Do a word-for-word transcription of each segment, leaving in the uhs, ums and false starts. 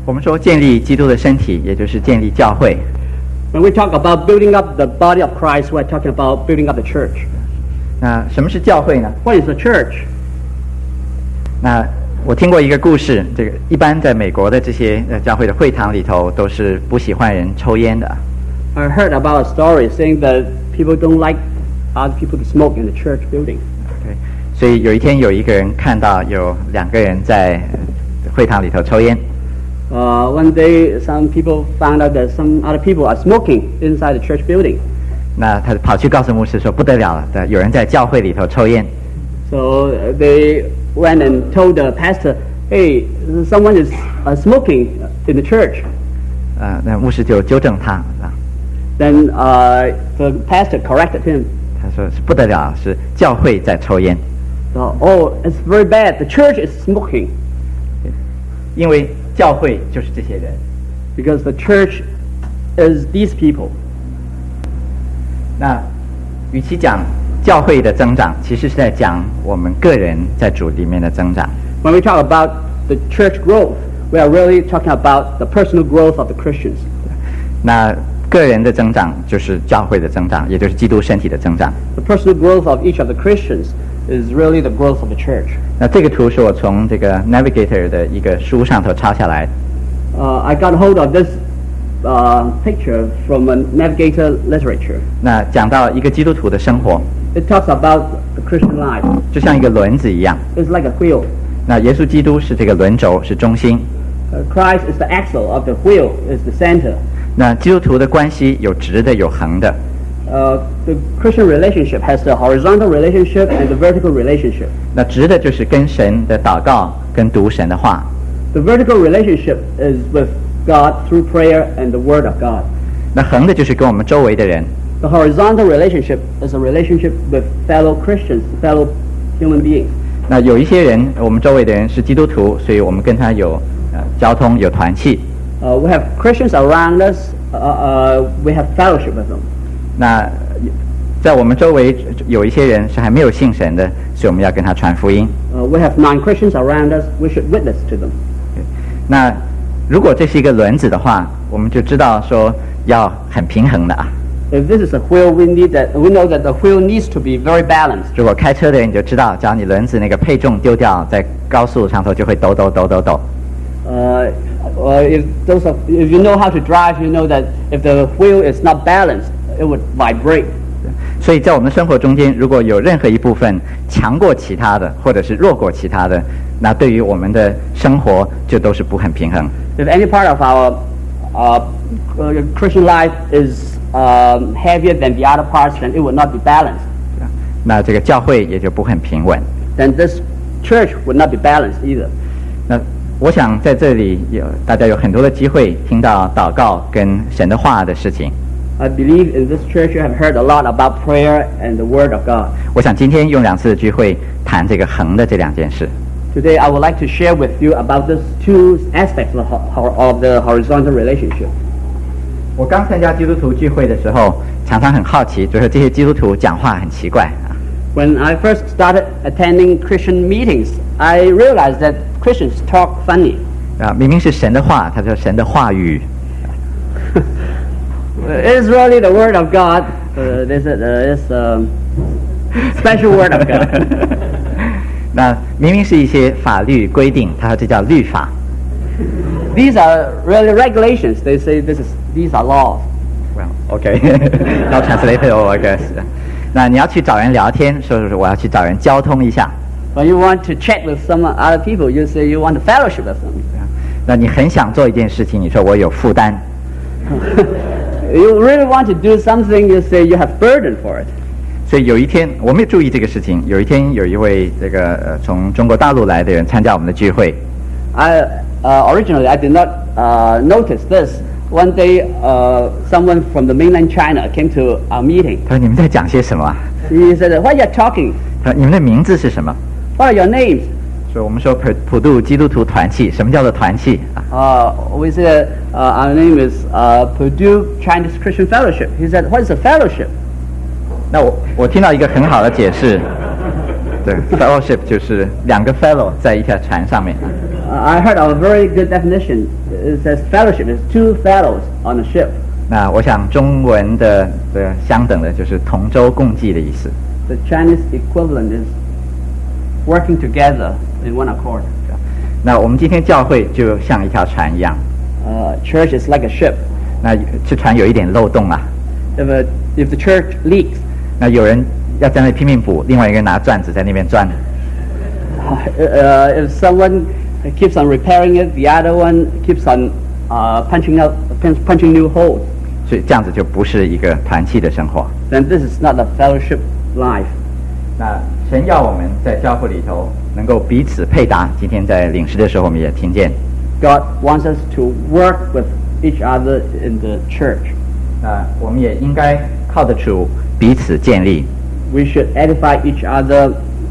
我们说建立基督的身体，也就是建立教会。 When we talk about building up the body of Christ, we're talking about building up the church. 那什么是教会呢？ What is the church? 那我听过一个故事，这个一般在美国的这些呃教会的会堂里头都是不喜欢人抽烟的。 I heard about a story saying that people don't like other people to smoke in the church building. 对，所以有一天有一个人看到有两个人在会堂里头抽烟。 Uh, one day, some people found out that some other people are smoking inside the church building. 那他跑去告诉牧师说：“不得了了，有人在教会里头抽烟。” So uh, they went and told the pastor, "Hey, someone is uh, smoking in the church." 呃，那牧师就纠正他啊， Then uh, the pastor corrected him. 他说是不得了，是教会在抽烟。 So, oh, it's very bad. The church is smoking. 因为教会就是这些人。 Because the church is these people. 那与其讲教会的增长，其实是在讲我们个人在主里面的增长。 When we talk about the church growth, we are really talking about the personal growth of the Christians. 那个人的增长就是教会的增长，也就是基督身体的增长。 The personal growth of each of the Christians is really the growth of the church. 那这个图是我从这个 Navigator 的一个书上头抄下来。 Uh, I got hold of this uh, picture from a Navigator literature. 那讲到一个基督徒的生活， It talks about the Christian life. 就像一个轮子一样。 It's like a wheel. 那耶稣基督是这个轮轴，是中心。 Uh, Christ is the axle of the wheel, is the center. 那基督徒的关系有直的，有横的。 Uh, the Christian relationship has the horizontal relationship and the vertical relationship. 那直的就是跟神的祷告，跟读神的话。 The vertical relationship is with God through prayer and the Word of God. 那横的就是跟我们周围的人。 The horizontal relationship is a relationship with fellow Christians, fellow human beings. 那有一些人，我们周围的人是基督徒，所以我们跟他有呃交通，有团契。 Uh, we have Christians around us. Uh, uh, we have fellowship with them. 那在我们周围有一些人是还没有信神的，所以我们要跟他传福音。 Uh, we have non-Christians around us. We should witness to them. 那如果这是一个轮子的话，我们就知道说要很平衡的啊。 If this is a wheel, we need that. We know that the wheel needs to be very balanced. 如果开车的人你就知道，只要你轮子那个配重丢掉，在高速上头就会抖抖抖抖抖。 Uh, uh, if those of, if you know how to drive, you know that if the wheel is not balanced, it would vibrate. 所以在我们的生活中间，如果有任何一部分强过其他的，或者是弱过其他的，那对于我们的生活就都是不很平衡。 If any part of our uh, uh, Christian life is um, heavier than the other parts, then it would not be balanced. 那这个教会也就不很平稳。 Then this church would not be balanced either. 那我想在这里有大家有很多的机会听到祷告跟神的话的事情。 I believe in this church you have heard a lot about prayer and the Word of God. 我想今天用两次的聚会谈这个横的这两件事。 Today I would like to share with you about these two aspects of the ho- of the horizontal relationship. 我刚参加基督徒聚会的时候，常常很好奇，就是这些基督徒讲话很奇怪啊。 When I first started attending Christian meetings, I realized that Christians talk funny. 啊，明明是神的话，他说神的话语。 It is really the Word of God. Uh, this is uh, this um, special Word of God. 那明明是一些法律规定，他说这叫律法。 These are really regulations. They say this is these are laws. Well, okay. Now translated, I guess. 那你要去找人聊天，说说我要去找人交通一下。 When you want to chat with some other people, you say you want to fellowship with them. 那你很想做一件事情，你说我有负担。 You really want to do something, you say you have burden for it. 所以有一天我没有注意这个事情，有一天有一位这个呃从中国大陆来的人参加我们的聚会。 I uh, originally I did not uh, notice this. One day, uh, someone from the mainland China came to our meeting. 他说你们在讲些什么啊？ He said, "What are you talking? 他说你们的名字是什么？ What are your names?" 所以我们说普普渡基督徒团契，什么叫做团契啊？ Uh, we said, uh, "Our name is uh, Purdue Chinese Christian Fellowship." He said, "What is a fellowship?" 那我我听到一个很好的解释，对 ，fellowship 就是两个 fellow 在一条船上面。 I heard of a very good definition. It says fellowship is two fellows on a ship. 那我想中文的的相等的就是同舟共济的意思。 The Chinese equivalent is working together in one accord. 那我们今天教会就像一条船一样。 Uh, church is like a ship. 那这船有一点漏洞啊。 If, a, if the church leaks, 那有人要在那拼命补，另外一个人拿钻子在那边钻。 Uh, if someone keeps on repairing it, the other one keeps on uh, punching out, punching new holes. 所以这样子就不是一个团契的生活。 Then this is not a fellowship life. 那神要我们在教会里头能够彼此配搭。今天在领诗的时候，我们也听见。 God wants us to work with each other in the church. 那我们也应该靠得住彼此建立。 We should edify each other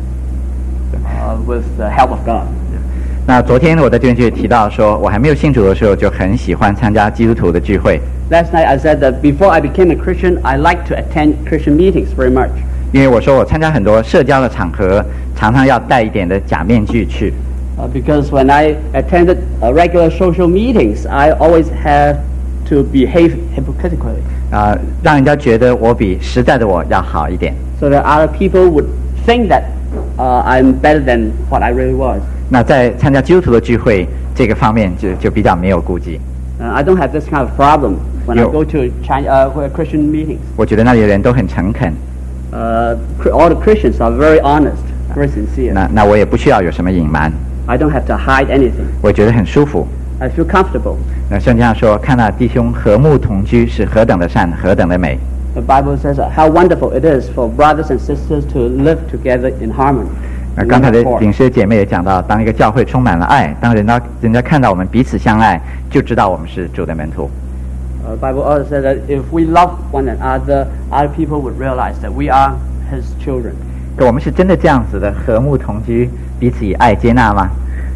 uh, with the help of God. 那昨天我在这边就提到说，我还没有信主的时候就很喜欢参加基督徒的聚会。 Last night I said that before I became a Christian, I like to attend Christian meetings very much. 因为我说我参加很多社交的场合，常常要戴一点的假面具去。 Uh, because when I attended uh, regular social meetings, I always have to behave hypocritically. 啊、呃，让人家觉得我比实在的我要好一点。 So that other people would think that uh, I'm better than what I really was. 那在参加基督徒的聚会这个方面就就比较没有顾忌。 Uh, I don't have this kind of problem when I go to China, uh, Christian meetings. 我觉得那里的人都很诚恳。 Uh, all the Christians are very honest, very sincere. 那那我也不需要有什么隐瞒。 I don't have to hide anything. 我觉得很舒服。 I feel comfortable. 那圣经上说，看那弟兄和睦同居是何等的善，何等的美。 The Bible says uh, how wonderful it is for brothers and sisters to live together in harmony. 那刚才的领诗姐妹也讲到，当一个教会充满了爱，当人家人家看到我们彼此相爱，就知道我们是主的门徒。 Uh, the Bible also says that if we love one another, other people would realize that we are His children. 可我们是真的这样子的和睦同居，彼此以爱接纳吗？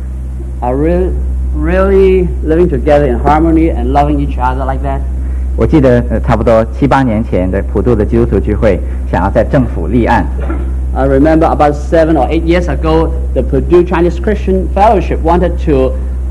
Are really really living together in harmony and loving each other like that? 我记得呃差不多七八年前的普渡的基督徒聚会，想要在政府立案。 I remember about seven or eight years ago, the Purdue Chinese Christian Fellowship wanted to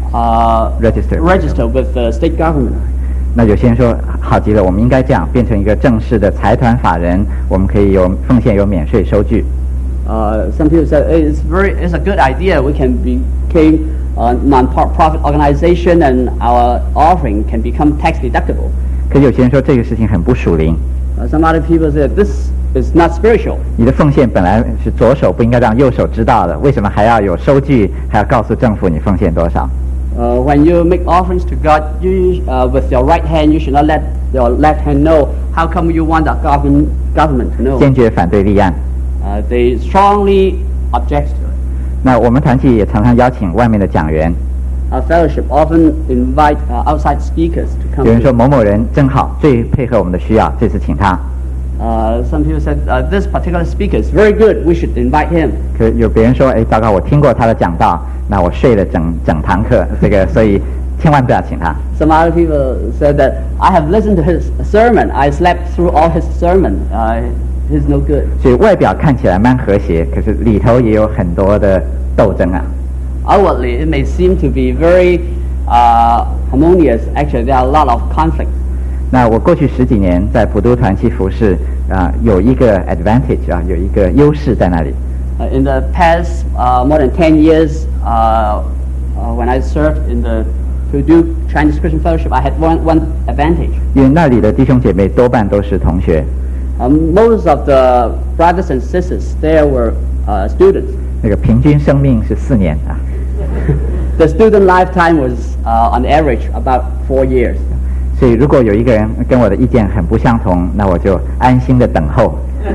uh, register register with the state government. 那有些人说，好极了，我们应该这样，变成一个正式的财团法人，我们可以有奉献有免税收据。 Uh, some people said hey, it's very, it's a good idea. We can become a non-profit organization, and our offering can become tax deductible. 可有些人说这个事情很不属灵。 Uh, some other people said this is not spiritual. 你的奉献本来是左手不应该让右手知道的，为什么还要有收据，还要告诉政府你奉献多少？ Uh, when you make offerings to God, you, uh, with your right hand, you should not let your left hand know. How come you want the government government to know? 坚决反对立案。 Uh, they strongly object to it. 那我们团体也常常邀请外面的讲员。 Our fellowship often invite uh, outside speakers to come. 有人说某某人真好，最配合我们的需要，这次请他。 Uh, some people said uh, this particular speaker is very good. We should invite him. 可有别人说，哎，糟糕，我听过他的讲道，那我睡了整整堂课，这个所以千万不要请他。 Some other people said that I have listened to his sermon. I slept through all his sermon. Uh, he's no good. 所以外表看起来蛮和谐，可是里头也有很多的斗争啊。 Outwardly, it may seem to be very uh, harmonious. Actually, there are a lot of conflict. 那我过去十几年在普渡团契服侍啊、呃，有一个 advantage 啊，有一个优势在那里。 Uh, in the past uh, more than ten years, uh, uh, when I served in the Purdue Chinese Christian Fellowship, I had one one advantage. 因为那里的弟兄姐妹多半都是同学。 Um, most of the brothers and sisters there were uh, students. 那个平均生命是四年啊。 The student lifetime was uh, on average about four years. 所以如果有一个人跟我的意见很不相同，那我就安心的等候。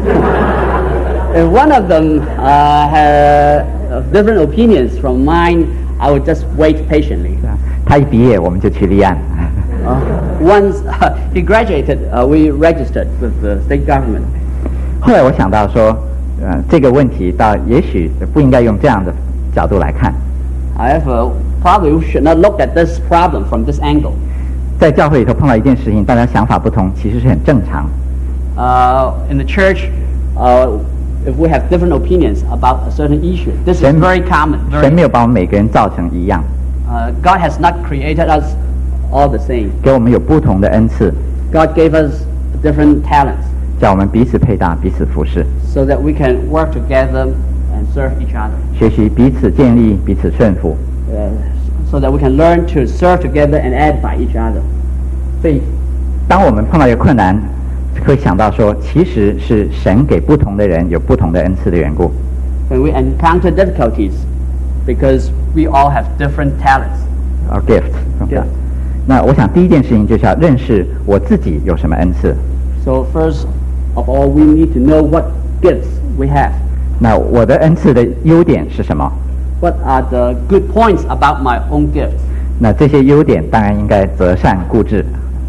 If one of them uh, had different opinions from mine, I would just wait patiently. 他一毕业，我们就去立案。 Uh, once uh, he graduated, uh, we registered with the state government. 后来我想到说，呃，这个问题倒也许不应该用这样的角度来看。 However, probably we should not look at this problem from this angle. 在教会里头碰到一件事情，大家想法不同，其实是很正常。 Uh, in the church, uh, if we have different opinions about a certain issue, this is very common. Very 神没有把我们每个人造成一样。 Uh, God has not created us all the same. 给我们有不同的恩赐， God gave us different talents 叫我们彼此配搭，彼此服侍， so that we can work together and serve each other. 学习彼此建立，彼此顺服。 Uh, so that we can learn to serve together and edify each other. 所以，当我们碰到一个困难，会想到说，其实是神给不同的人有不同的恩赐的缘故。 When we encounter difficulties, because we all have different talents. Or gift. Gift. 那我想第一件事情就是要认识我自己有什么恩赐。 So first of all, we need to know what gifts we have. 那我的恩赐的优点是什么？ What are the good points about my own gifts? 那这些优点当然应该择善固执。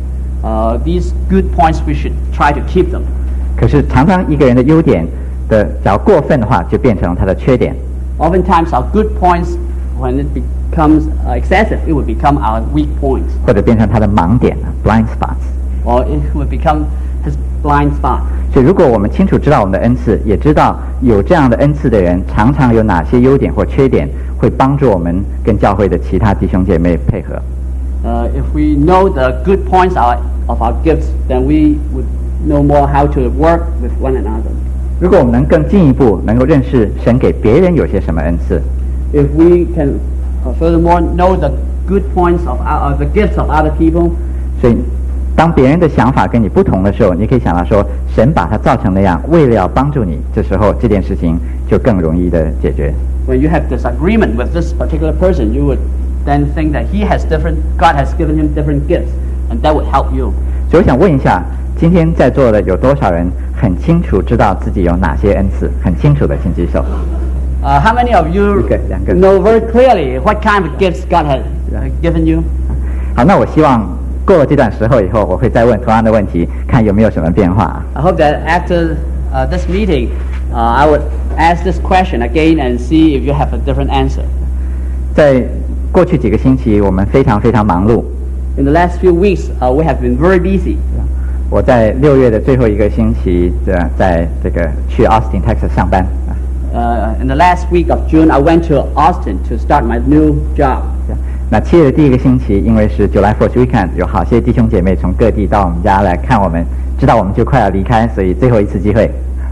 Uh, these good points, we should try to keep them. 可是常常一个人的优点的，只要过分的话，就变成他的缺点。 Oftentimes, our good points, when it becomes uh, excessive, it would become our weak points, 或者变成他的盲点 （blind spots）。 or it would become his blind spot. 所以，如果我们清楚知道我们的恩赐，也知道有这样的恩赐的人常常有哪些优点或缺点，会帮助我们跟教会的其他弟兄姐妹配合。 Uh, if we know the good points our, of our gifts, then we would know more how to work with one another. 如果我们能更进一步，能够认识神给别人有些什么恩赐， If we can uh, furthermore know the good points of our, uh, the gifts of other people, 所以当别人的想法跟你不同的时候，你可以想到说，神把它造成那样，为了要帮助你，这时候这件事情就更容易的解决。 when you have disagreement with this particular person, you would then think that he has different, God has given him different gifts, and that would help you. 所以我想问一下，今天在座的有多少人很清楚知道自己有哪些恩赐？很清楚的，请举手。 Uh, how many of you Okay, yeah, good. know very clearly what kind of gifts God has uh, given you? 好，那我希望过了这段时候以后，我会再问同样的问题，看有没有什么变化。 I hope that after uh, this meeting, uh, I would ask this question again and see if you have a different answer. 在过去几个星期，我们非常非常忙碌。 In the last few weeks, uh, we have been very busy. 我在六月的最后一个星期，呃，在这个去 Austin, Texas 上班。 Uh, in the last week of June, I went to Austin to start my new job. 那七月的第一个星期，因为是 July fourth weekend， 有好些弟兄姐妹从各地到我们家来看我们，知道我们就快要离开，所以最后一次机会。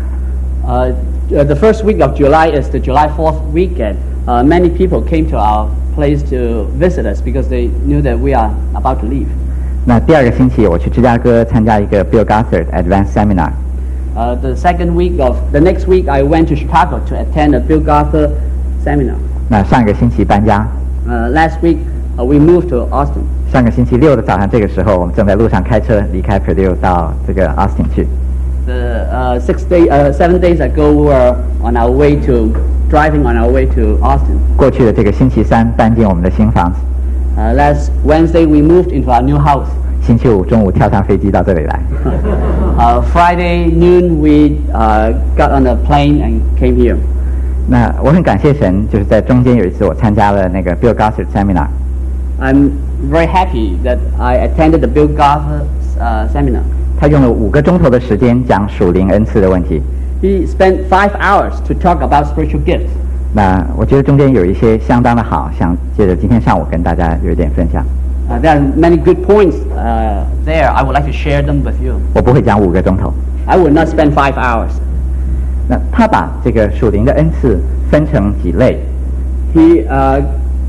Uh, uh, the first week of July is the July fourth weekend. Uh, many people came to our place to visit us because they knew that we are about to leave. 那第二个星期，我去芝加哥参加一个 Bill Gothard Advanced Seminar。 Uh, the second week of the next week, I went to Chicago to attend a Bill Gothard seminar. 那上个星期搬家， Uh, last week, uh, we moved to Austin. 上个星期六的早上这个时候，我们正在路上开车离开 Purdue 到这个 Austin 去。 The uh, six day, uh, seven days ago, we were on our way to driving on our way to Austin. 过去的这个星期三搬进我们的新房子， Uh, last Wednesday, we moved into our new house. 星期五中午跳上飞机到这里来。 Uh, Friday noon, we uh, got on a plane and came here. 那我很感谢神，就是在中间有一次我参加了那个 Bill Gothard Seminar。 I'm very happy that I attended the Bill Gothard uh, seminar. 他用了五个钟头的时间讲属灵恩赐的问题。 He spent five hours to talk about spiritual gifts. 那我觉得中间有一些相当的好，想借着今天上午跟大家有一点分享。 Uh, there are many good points uh, there. I would like to share them with you. 我不会讲五个钟头。 I would not spend five hours. 那他把这个属灵的恩赐分成几类。 He uh,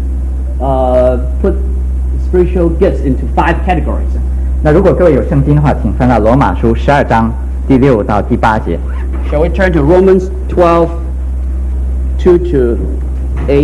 uh, put spiritual gifts into five categories. 那如果各位有圣经的话，请翻到罗马书十二章第六到第八节。 Shall we turn to Romans twelve, two to eight?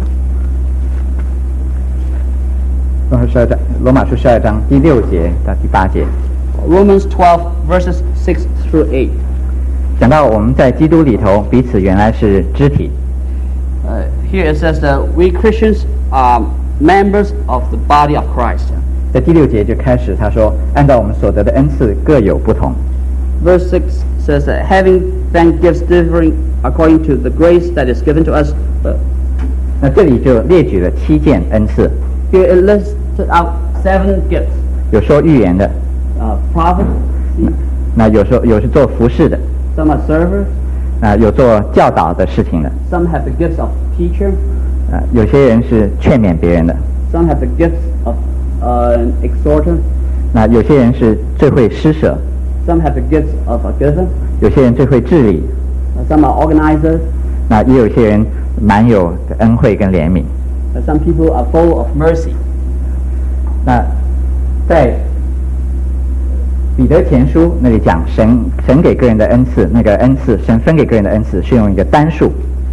罗马书十二章，罗马书十二章第六节到第八节， Romans twelve, verses six through eight. 讲到我们在基督里头彼此原来是肢体。 Uh, here it says that we Christians are members of the body of Christ. 在第六节就开始，他说，按照我们所得的恩赐各有不同。 Verse six says that having then gifts differing according to the grace that is given to us. Uh, 那这里就列举了七件恩赐， here it listed out seven gifts. 有说预言的， Uh, prophets, 那有说有是做服侍的， some are servers, 啊，有做教导的事情的， some have the gifts of teacher, 啊，有些人是劝勉别人的， Some have the gifts of uh, an exhorter. 那有些人是最会施舍， Some have the gifts of a giver. 有些人最会治理， Uh, some are organizers. 那也有些人蛮有恩惠跟怜悯。 Uh, some people are full of mercy. 那在彼得前书那里讲神神给个人的恩赐，那个恩赐神分给个人的恩赐是用一个单数。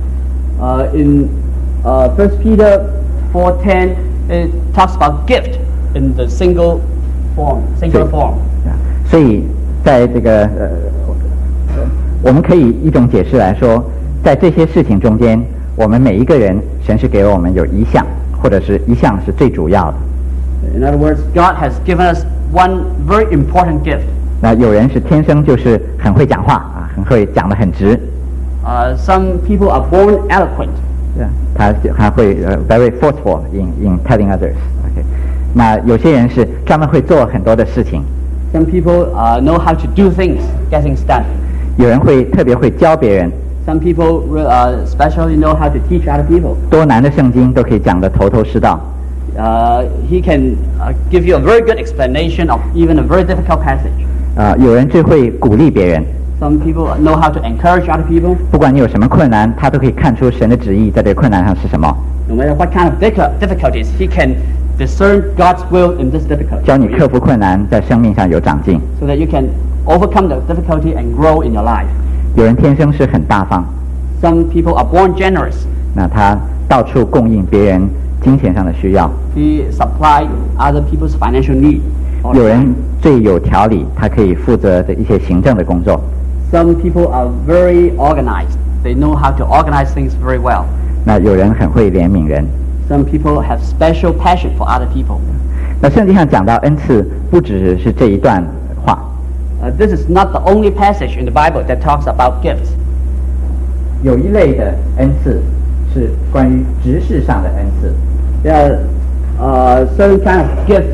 Uh, in uh, First Peter four ten, it talks about gift in the single form, singular form. 所以在这个呃，我们可以一种解释来说，在这些事情中间，我们每一个人神是给了我们有一项，或者是一项是最主要的。 In other words, God has given us one very important gift. 那有人是天生就是很会讲话啊，很会讲得很直。 Uh, some people are born eloquent. 对，他他会呃 very forceful in in telling others。OK， 那有些人是专门会做很多的事情。 Some people uh, know how to do things, get things done. 有人会特别会教别人， Some people uh, especially know how to teach other people. 多难的圣经都可以讲得头头是道。 Uh, he can uh, give you a very good explanation of even a very difficult passage. 啊、有人最会鼓励别人， Some people know how to encourage other people. 不管你有什么困难，他都可以看出神的旨意在这个困难上是什么， No matter what kind of diffi- difficulties, he can discern God's will in this difficulty. 教你克服困难，在生命上有长进。 So that you can overcome the difficulty and grow in your life. 有人天生是很大方， Some people are born generous. 那他到处供应别人金钱上的需要。 He supply other people's financial need. all the 有人 time. 最有条理，他可以负责的一些行政的工作。 Some people are very organized. They know how to organize things very well. 那有人很会怜悯人。 Some people have special passion for other people. 那圣经上讲到恩赐，不只是这一段话， Uh, this is not the only passage in the Bible that talks about gifts. 有一类的恩赐是关于执事上的恩赐。 There are uh, certain kind of gift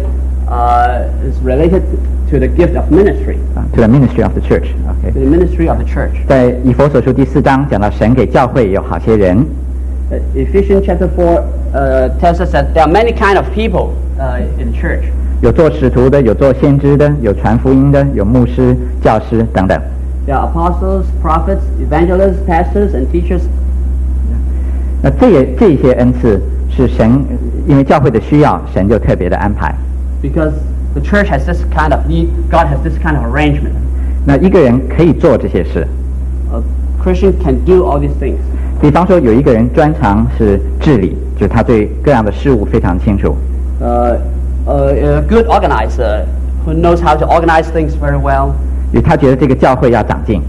uh, is related to the gift of ministry, 啊 to the ministry of the church. to OK， the ministry of the church. 在以弗所书第四章讲到神给教会有好些人， Uh, Ephesians chapter four uh, tells us that there are many kind of people uh, in church. 有做使徒的，有做先知的，有传福音的，有牧师、教师等等。 There are apostles, prophets, evangelists, pastors, and teachers. 那这也这些恩赐是神因为教会的需要，神就特别的安排。 Because the church has this kind of need, God has this kind of arrangement. 那一个人可以做这些事， A Christian can do all these things. 比方说有一个人专长是治理，就是他对各样的事物非常清楚。 Uh, uh, a good organizer who knows how to organize things very well. 因为他觉得这个教会要长进，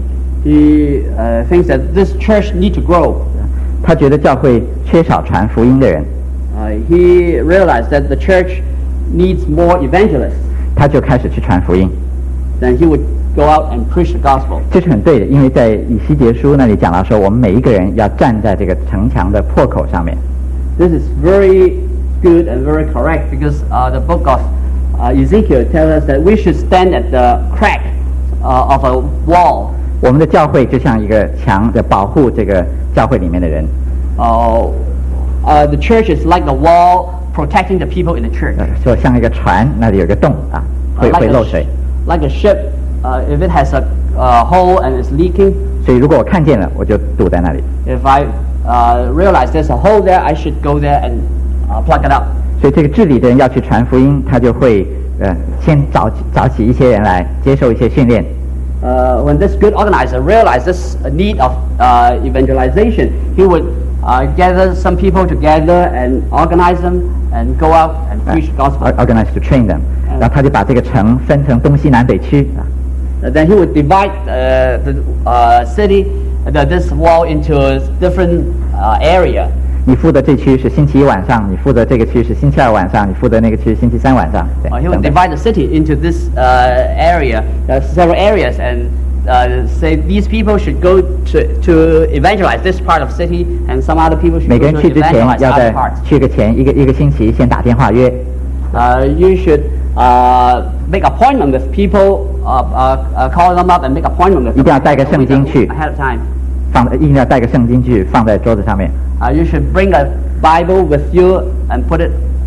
He uh, thinks that this church need to grow. 他觉得教会缺少传福音的人， Uh, he realized that the church needs more evangelists. 他就开始去传福音。 Then he would go out and preach the gospel. 这是很对的，因为在以西结书那里讲到说，我们每一个人要站在这个城墙的破口上面。 This is very good and very correct because uh, the book of uh, Ezekiel tells us that we should stand at the crack uh, of a wall. 我们的教会就像一个墙，在保护这个教会里面的人。 Uh, uh, the church is like a wall protecting the people in the church. 呃，说像一个船，那里有个洞啊， Uh, 会 like, 会 a 漏 sh- 水。 like a ship, uh, if it has a uh, hole and is leaking, 所以如果我看见了，我就堵在那里。 if I uh, realize there's a hole there, I should go there and uh, plug it up. 所以这个治理的人要去传福音，他就会呃先找找起一些人来接受一些训练。 Uh, when this good organizer realizes a need of uh, evangelization, he would uh, gather some people together and organize them and go out and preach the gospel. or- organize to train them，然后他就把这个城分成东西南北区啊， Uh, then he would divide uh, the uh, city, the, this wall into a different uh, area. 你负责这区是星期一晚上，你负责这个区是星期二晚上，你负责那个区是星期三晚上，对 Uh, he would 等等 divide the city into this uh, area, uh, several areas, and uh, say these people should go to, to evangelize this part of city, and some other people should 每个 go 人 to 去之前 evangelize 要 other 在 parts. 去个前一个一个星期先打电话约， Uh, you should uh, make appointment with people, uh, uh, uh, call them up and make appointment with 一 them 定要带个圣经去 ahead of time. 放一定要带个圣经去放在桌子上面， Uh, you should bring a Bible with you and put it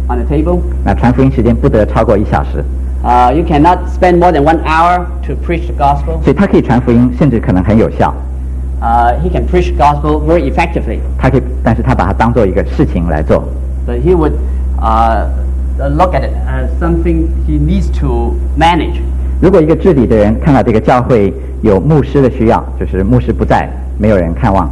on the table. 那传福音时间不得超过一小时， Uh, you cannot spend more than one hour to preach the gospel. 所以他可以传福音，甚至可能很有效。 Uh, he can preach the gospel very effectively. 他可以，但是他把它当做一个事情来做。 But he would uh, look at it as something he needs to manage. 如果一个治理的人看到这个教会有牧师的需要，就是牧师不在，没有人看望，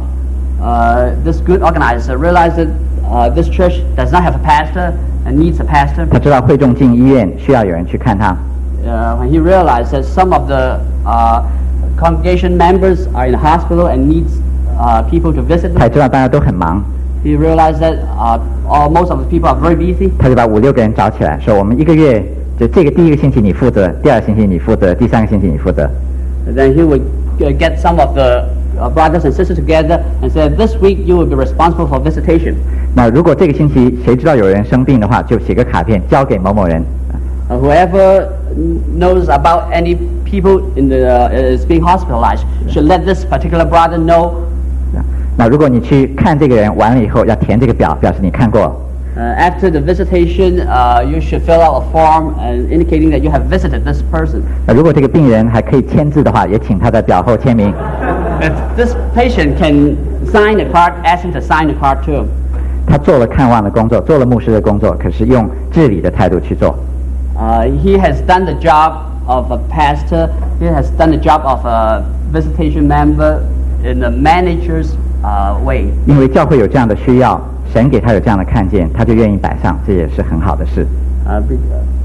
Uh, this good organizer realized that uh, this church does not have a pastor and needs a pastor. 他知道会众进医院需要有人去看他， Uh, when he realized that some of the uh, congregation members are in the hospital and needs uh, people to visit 他也 them, 知道大家都很忙， he realized that uh, all, most of the people are very busy. 他就把五六个人找起来，说我们一个月就这个第一个星期你负责，第二个星期你负责，第三个星期你负责。 And then he would uh, get some of the uh, brothers and sisters together and said, this week you will be responsible for visitation. 那如果这个星期谁知道有人生病的话，就写个卡片交给某某人。 Uh, whoever knows about any people in the, uh, is being hospitalized should let this particular brother know. 那如果你去看这个人完了以后，要填这个表，表示你看过。 Uh, after the visitation, uh, you should fill out a form and indicating that you have visited this person. 那如果这个病人还可以签字的话，也请他在表后签名。 If this patient can sign the card, ask him to sign the card too. 他做了看望的工作，做了牧师的工作，可是用治理的态度去做。 Uh, he has done the job of a pastor. He has done the job of a visitation member in the manager's uh, way. 因为教会有这样的需要，神给他有这样的看见，他就愿意摆上，这也是很好的事。 Uh, be-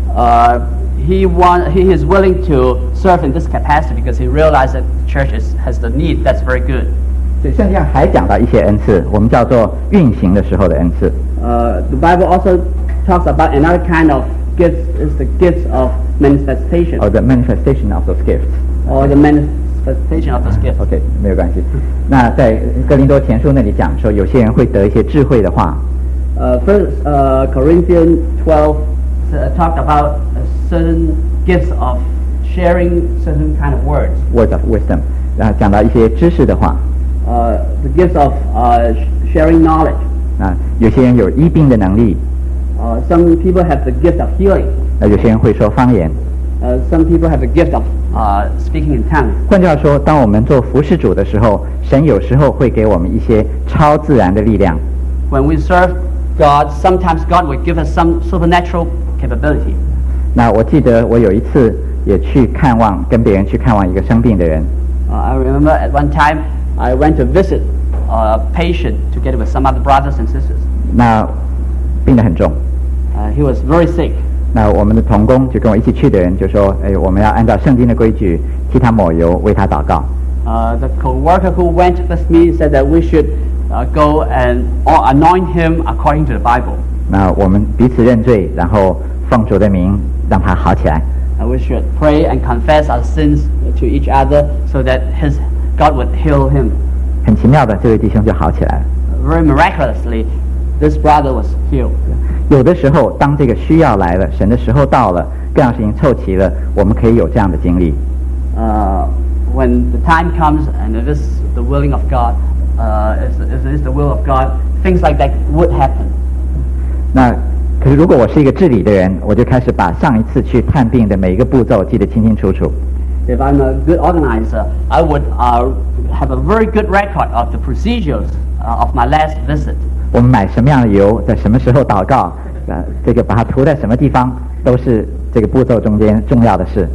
uh, he want, he is willing to serve in this capacity because he realized that the church is, has the need. That's very good. 所以圣经上还讲到一些恩赐，我们叫做运行的时候的恩赐。 Uh, the Bible also talks about another kind of gifts, is the gifts of manifestation, or the manifestation of those gifts. or the manifestation of those gifts. OK， 没有关系。那在哥林多前书那里讲说，有些人会得一些智慧的话， Uh, first, uh, Corinthians twelve uh, talked about uh, certain gifts of sharing certain kind of words. words of wisdom， 然后讲到一些知识的话。 Uh, the gifts of uh, sh- sharing knowledge. 那有些人有医病的能力， Uh, some people have the gift of healing. 那有些人会说方言。 Uh, some people have the gift of uh, speaking in tongues. 换句话说，当我们做服侍主的时候，神有时候会给我们一些超自然的力量。 When we serve God, sometimes God will give us some supernatural capability. 那我记得我有一次也去看望，跟别人去看望一个生病的人。 Uh, I remember at one time I went to visit a patient together with some other brothers and sisters. 那病得很重。 Uh, he was very sick. 那我们的同工就跟我一起去的人就说：“哎，我们要按照圣经的规矩，替他抹油，为他祷告。” Uh, the co-worker who went with me said that we should uh, go and anoint him according to the Bible. 那我们彼此认罪，然后奉主的名让他好起来。 And we should pray and confess our sins to each other so that his God would heal him. 很奇妙的，这位弟兄就好起来了。 Very miraculously, this brother was healed. 有的时候，当这个需要来了，神的时候到了，各样事情凑齐了，我们可以有这样的经历。 Uh, when the time comes and it is the willing of God, uh, if, if it is the will of God, things like that would happen. 那可是如果我是一个治理的人，我就开始把上一次去探病的每一个步骤记得清清楚楚。 If I'm a good organizer, I would uh, have a very good record of the procedures uh, of my last visit. 我们买什么样的油，在什么时候祷告，呃，这个把它涂在什么地方，都是这个步骤中间重要的事。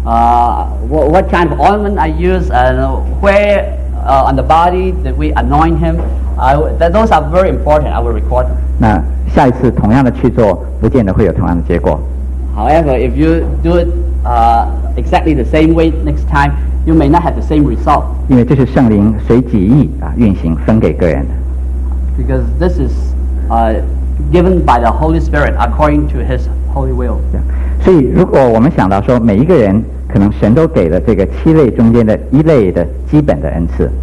Uh, what, what kind of ointment I use and where uh, on the body that we anoint him, I, that those are very important. I will record them. 那下一次同样的去做，不见得会有同样的结果。 However, if you do it uh, exactly the same way next time, you may not have the same result. 因为这是圣灵随己意啊运行分给个人的。 Because this is uh, given by the Holy Spirit according to His holy will. 所以，如果我们想到说，每一个人可能神都给了这个七类中间的一类的基本的恩赐，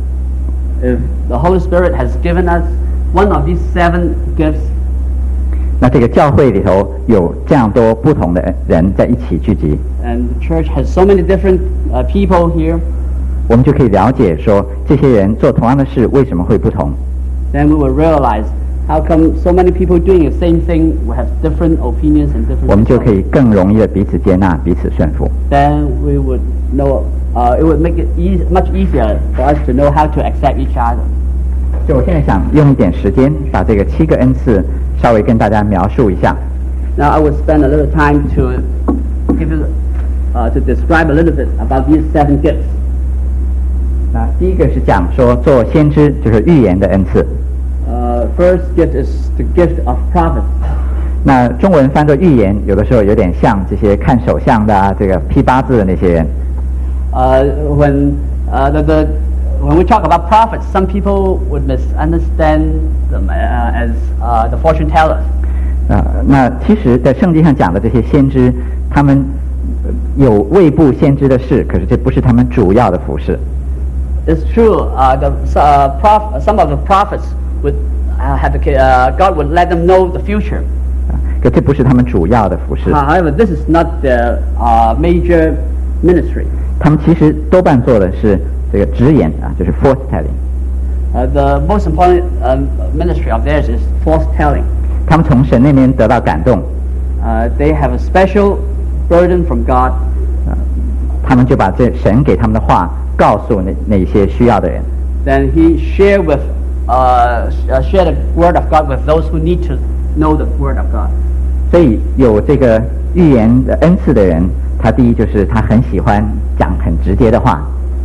If the Holy Spirit has given us one of these seven gifts, 那这个教会里头有这样多不同的人在一起聚集， and the church has so many different uh, people here, 我们就可以了解说，这些人做同样的事为什么会不同。 then we will realize How come so many people doing the same thing will have different opinions and different 我们就可 results? 以更容易的彼此接纳，彼此顺服。 Then we would know, uh, it would make it easy, much easier for us to know how to accept each other. 就我现在想用一点时间，把这个七个恩赐稍微跟大家描述一下。 Now I will spend a little time to give you, uh, to describe a little bit about these seven gifts. 那第一个是讲说做先知，就是预言的恩赐。 Uh, first gift is the gift of prophet. 那中文翻作预言，有的时候有点像这些看手相的啊，这个批八字的那些人。 Uh, when uh, the, the when we talk about prophets, some people would misunderstand them uh, as uh, the fortune tellers. 啊，那其实，在圣经上讲的这些先知，他们有未布先知的事，可是这不是他们主要的服饰。 It's true. Uh, the uh, prof, some of the prophets would uh, have the, uh, God would let them know the future. 啊，可这不是他们主要的服饰。 However, this is not their uh, major ministry. 他们其实多半做的是这个直言啊，就是 foretelling。 Uh, the most important um, ministry of theirs is forth telling. 他们从神那边得到感动， Uh, they have a special burden from God. 啊，他们就把这神给他们的话告诉那那些需要的人。 Then he share with uh, uh, share the word of God with those who need to know the word of God. 所以有这个预言的恩赐的人，他第一就是他很喜欢讲很直接的话。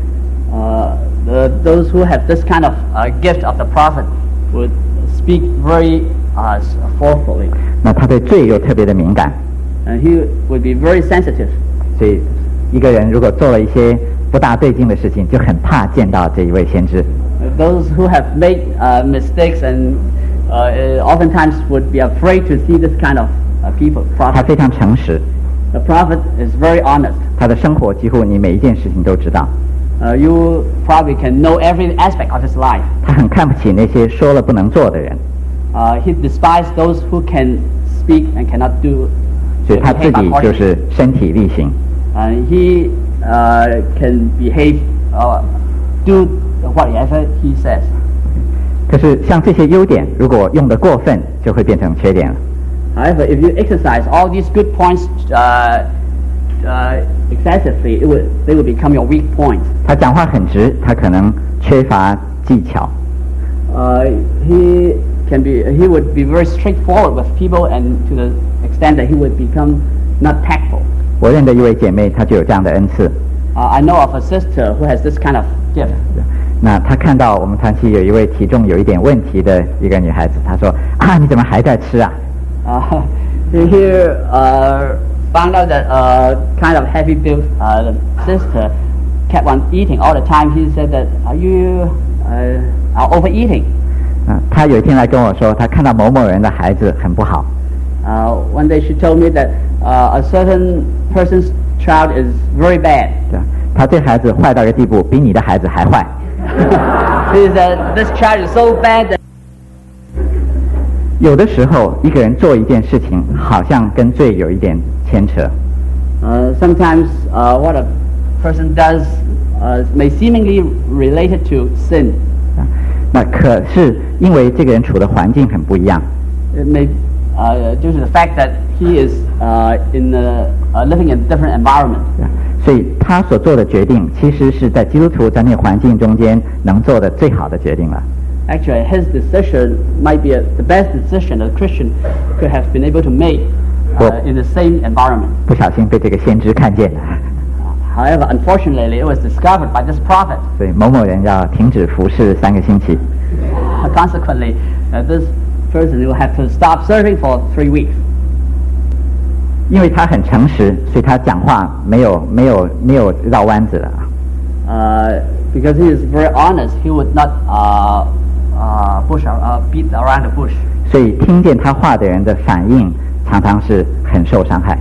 Uh, the, those who have this kind of uh, gift of the prophet would speak very uh, forcefully. 那他对罪又特别的敏感， And he would be very sensitive. 所以一个人如果做了一些不大对劲的事情，就很怕见到这一位先知。 Uh, those who have made uh, mistakes and uh, oftentimes would be afraid to see this kind of uh, people. 他 Prophet. 非常诚实， The prophet is very honest. 他的生活几乎你每一件事情都知道。 Uh, you probably can know every aspect of his life. 他很看不起那些说了不能做的人， Uh, he despised those who can speak and cannot do. 所以他自 behave 己 accordingly. 就是身体力行。 And he uh, can behave, uh, do whatever he says. 可是像这些优点，如果用得过分，就会变成缺点了。 However, if you exercise all these good points uh, uh, excessively, it would, they will become your weak points. 他讲话很直，他可能缺乏技巧。 Uh, he can be, he would be very straightforward with people, and to the extent that he would become not tactful. 我认得一位姐妹，她就有这样的恩赐。 Uh, I know of a sister who has this kind of gift. 那她看到我们团契有一位体重有一点问题的一个女孩子，她说：“啊，你怎么还在吃啊？” Uh, he here uh, found out that uh, kind of heavy-built uh, sister kept on eating all the time. He said that, "Are you uh, are overeating?" 啊，她有一天来跟我说，她看到某某人的孩子很不好。 Uh, one day she told me that uh, a certain person's child is very bad. 对吧？她这孩子坏到一个地步，比你的孩子还坏。 He said this child is so bad that 有的时候，一个人做一件事情，好像跟罪有一点牵扯。 uh, sometimes uh, what a person does uh, may seemingly related to sin. 啊，那可是因为这个人处的环境很不一样， It may uh, due to the fact that he is uh, in a, uh, living in a different environment. 对吧？所以他所做的决定，其实是在基督徒在那个环境中间能做的最好的决定了。 Actually, his decision might be a, the best decision a Christian could have been able to make uh, Well- in the same environment. 不小心被这个先知看见了， However, unfortunately, it was discovered by this prophet. 所以某某人要停止服侍三个星期。 Consequently, uh, this person will have to stop serving for three weeks. 因为他很诚实，所以他讲话没有没有没有绕弯子了。 Uh, because he is very honest, he would not uh, uh, push, uh, beat around the bush. 所以听见他话的人的反应，常常是很受伤害。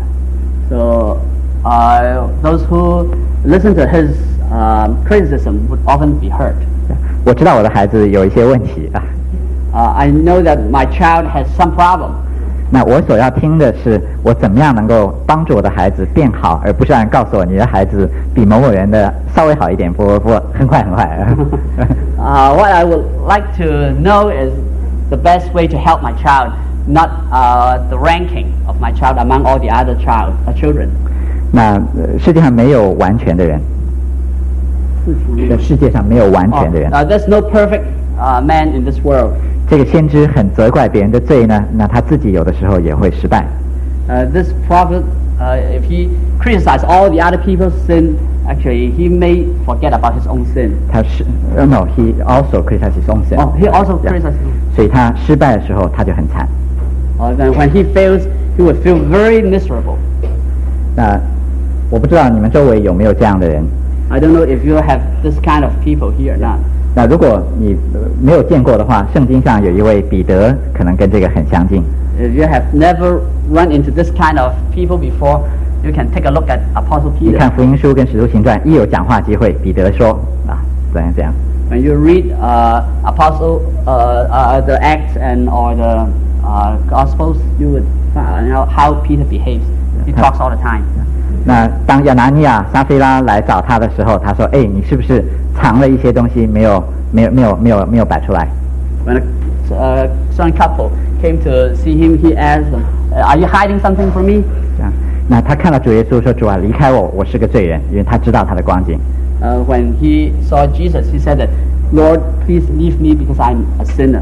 So uh, those who listen to his um, criticism would often be hurt. 我知道我的孩子有一些问题啊， Uh, I know that my child has some problem. 那我所要听的是我怎么样能够帮助我的孩子变好，而不是让人告诉我你的孩子比某某人的稍微好一点，不不不，很坏很坏。 uh, what I would like to know is the best way to help my child, not uh, the ranking of my child among all the other child uh, children. 那、呃、世界上没有完全的人，在世界上没有完全的人。 Oh, uh, there's no perfect uh, man in this world. 这个先知很责怪别人的罪呢，那他自己有的时候也会失败。 Uh, this prophet, uh, if he criticizes all the other people's sin, actually he may forget about his own sin. 他是、uh, no, he also criticizes his own sin. Oh, he also Yeah. criticizes. 所以他失败的时候他就很惨。 Uh, then when he fails, he will feel very miserable. 那我不知道你们周围有没有这样的人。 I don't know if you have this kind of people here or not. 那如果你、呃、没有见过的话，圣经上有一位彼得，可能跟这个很相近。 If you have never run into this kind of people before, you can take a look at Apostle 你 Peter. 看福音书跟使徒行传，一有讲话机会，彼得说啊，怎样怎样。 When you read uh, Apostle, uh, uh, the Acts and or the uh, Gospels, you would find out how Peter behaves. He talks all the time. 那当亚拿尼亚、撒菲拉来找他的时候，他说：“哎，你是不是藏了一些东西，没有、没有、没有、没有、没有摆出来？” When a uh, certain couple came to see him, he asked them, "Are you hiding something from me?" 这样，那他看到主耶稣说：“主啊，离开我，我是个罪人。”因为他知道他的光景。 Uh, when he saw Jesus, he said that, "Lord, please leave me because I'm a sinner."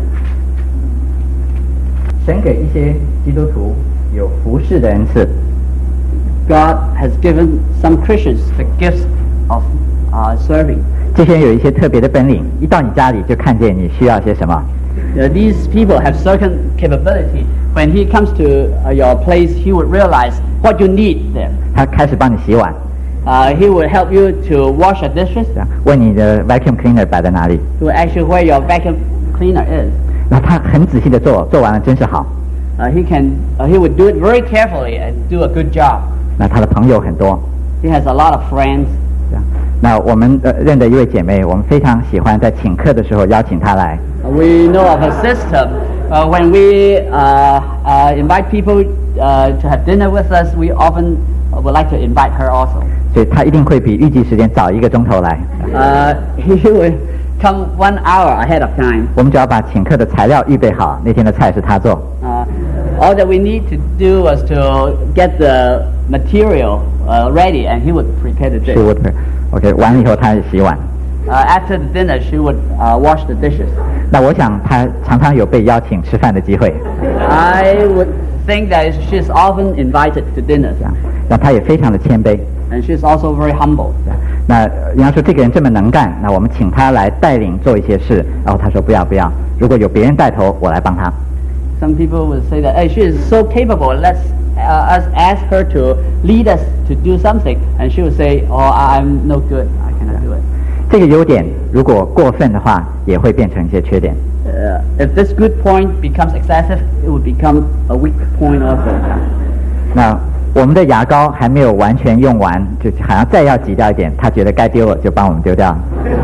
神给一些基督徒有服侍的恩赐。 God has given some Christians the gifts of uh, serving. 这些人有一些特别的本领，一到你家里就看见你需要些什么。 Uh, these people have certain capability. When he comes to uh, your place, he would realize what you need there. 他开始帮你洗碗， Uh, he would help you to wash your dishes, 这样问你的 vacuum cleaner 摆在哪里。 to actually where your vacuum cleaner is. 那他很仔细的做，做完了真是好。 Uh, he can. Uh, he would do it very carefully and do a good job. 那他的朋友很多。 He has a lot of friends. 这样，那我们呃认得一位姐妹，我们非常喜欢在请客的时候邀请她来。 We know of a system. Uh, when we uh, uh, invite people uh, to have dinner with us, we often would like to invite her also. 所以她一定会比预计时间早一个钟头来。 Uh, he would come one hour ahead of time. 我们只要把请客的材料预备好，那天的菜是她做。 Uh, all that we need to do was to get the material uh, ready, and he would prepare the dish. She would OK 完了以后她洗碗。 Uh, after the dinner, she would uh, wash the dishes. 那我想她常常有被邀请吃饭的机会。 I would think that she's often invited to dinners, 这样，那她也非常的谦卑。 and she's also very humble. 这样那人家说这个人这么能干，那我们请他来带领做一些事，然后他说不要不要，如果有别人带头，我来帮他。 Some people would say that, hey, she is so capable, let's uh, us ask her to lead us to do something, and she would say, oh, I'm no good, I cannot do it. 这个优点如果过分的话，也会变成一些缺点。 Uh, if this good point becomes excessive, it would become a weak point also. 那我们的牙膏还没有完全用完，就好像再要挤掉一点，他觉得该丢了，就帮我们丢掉。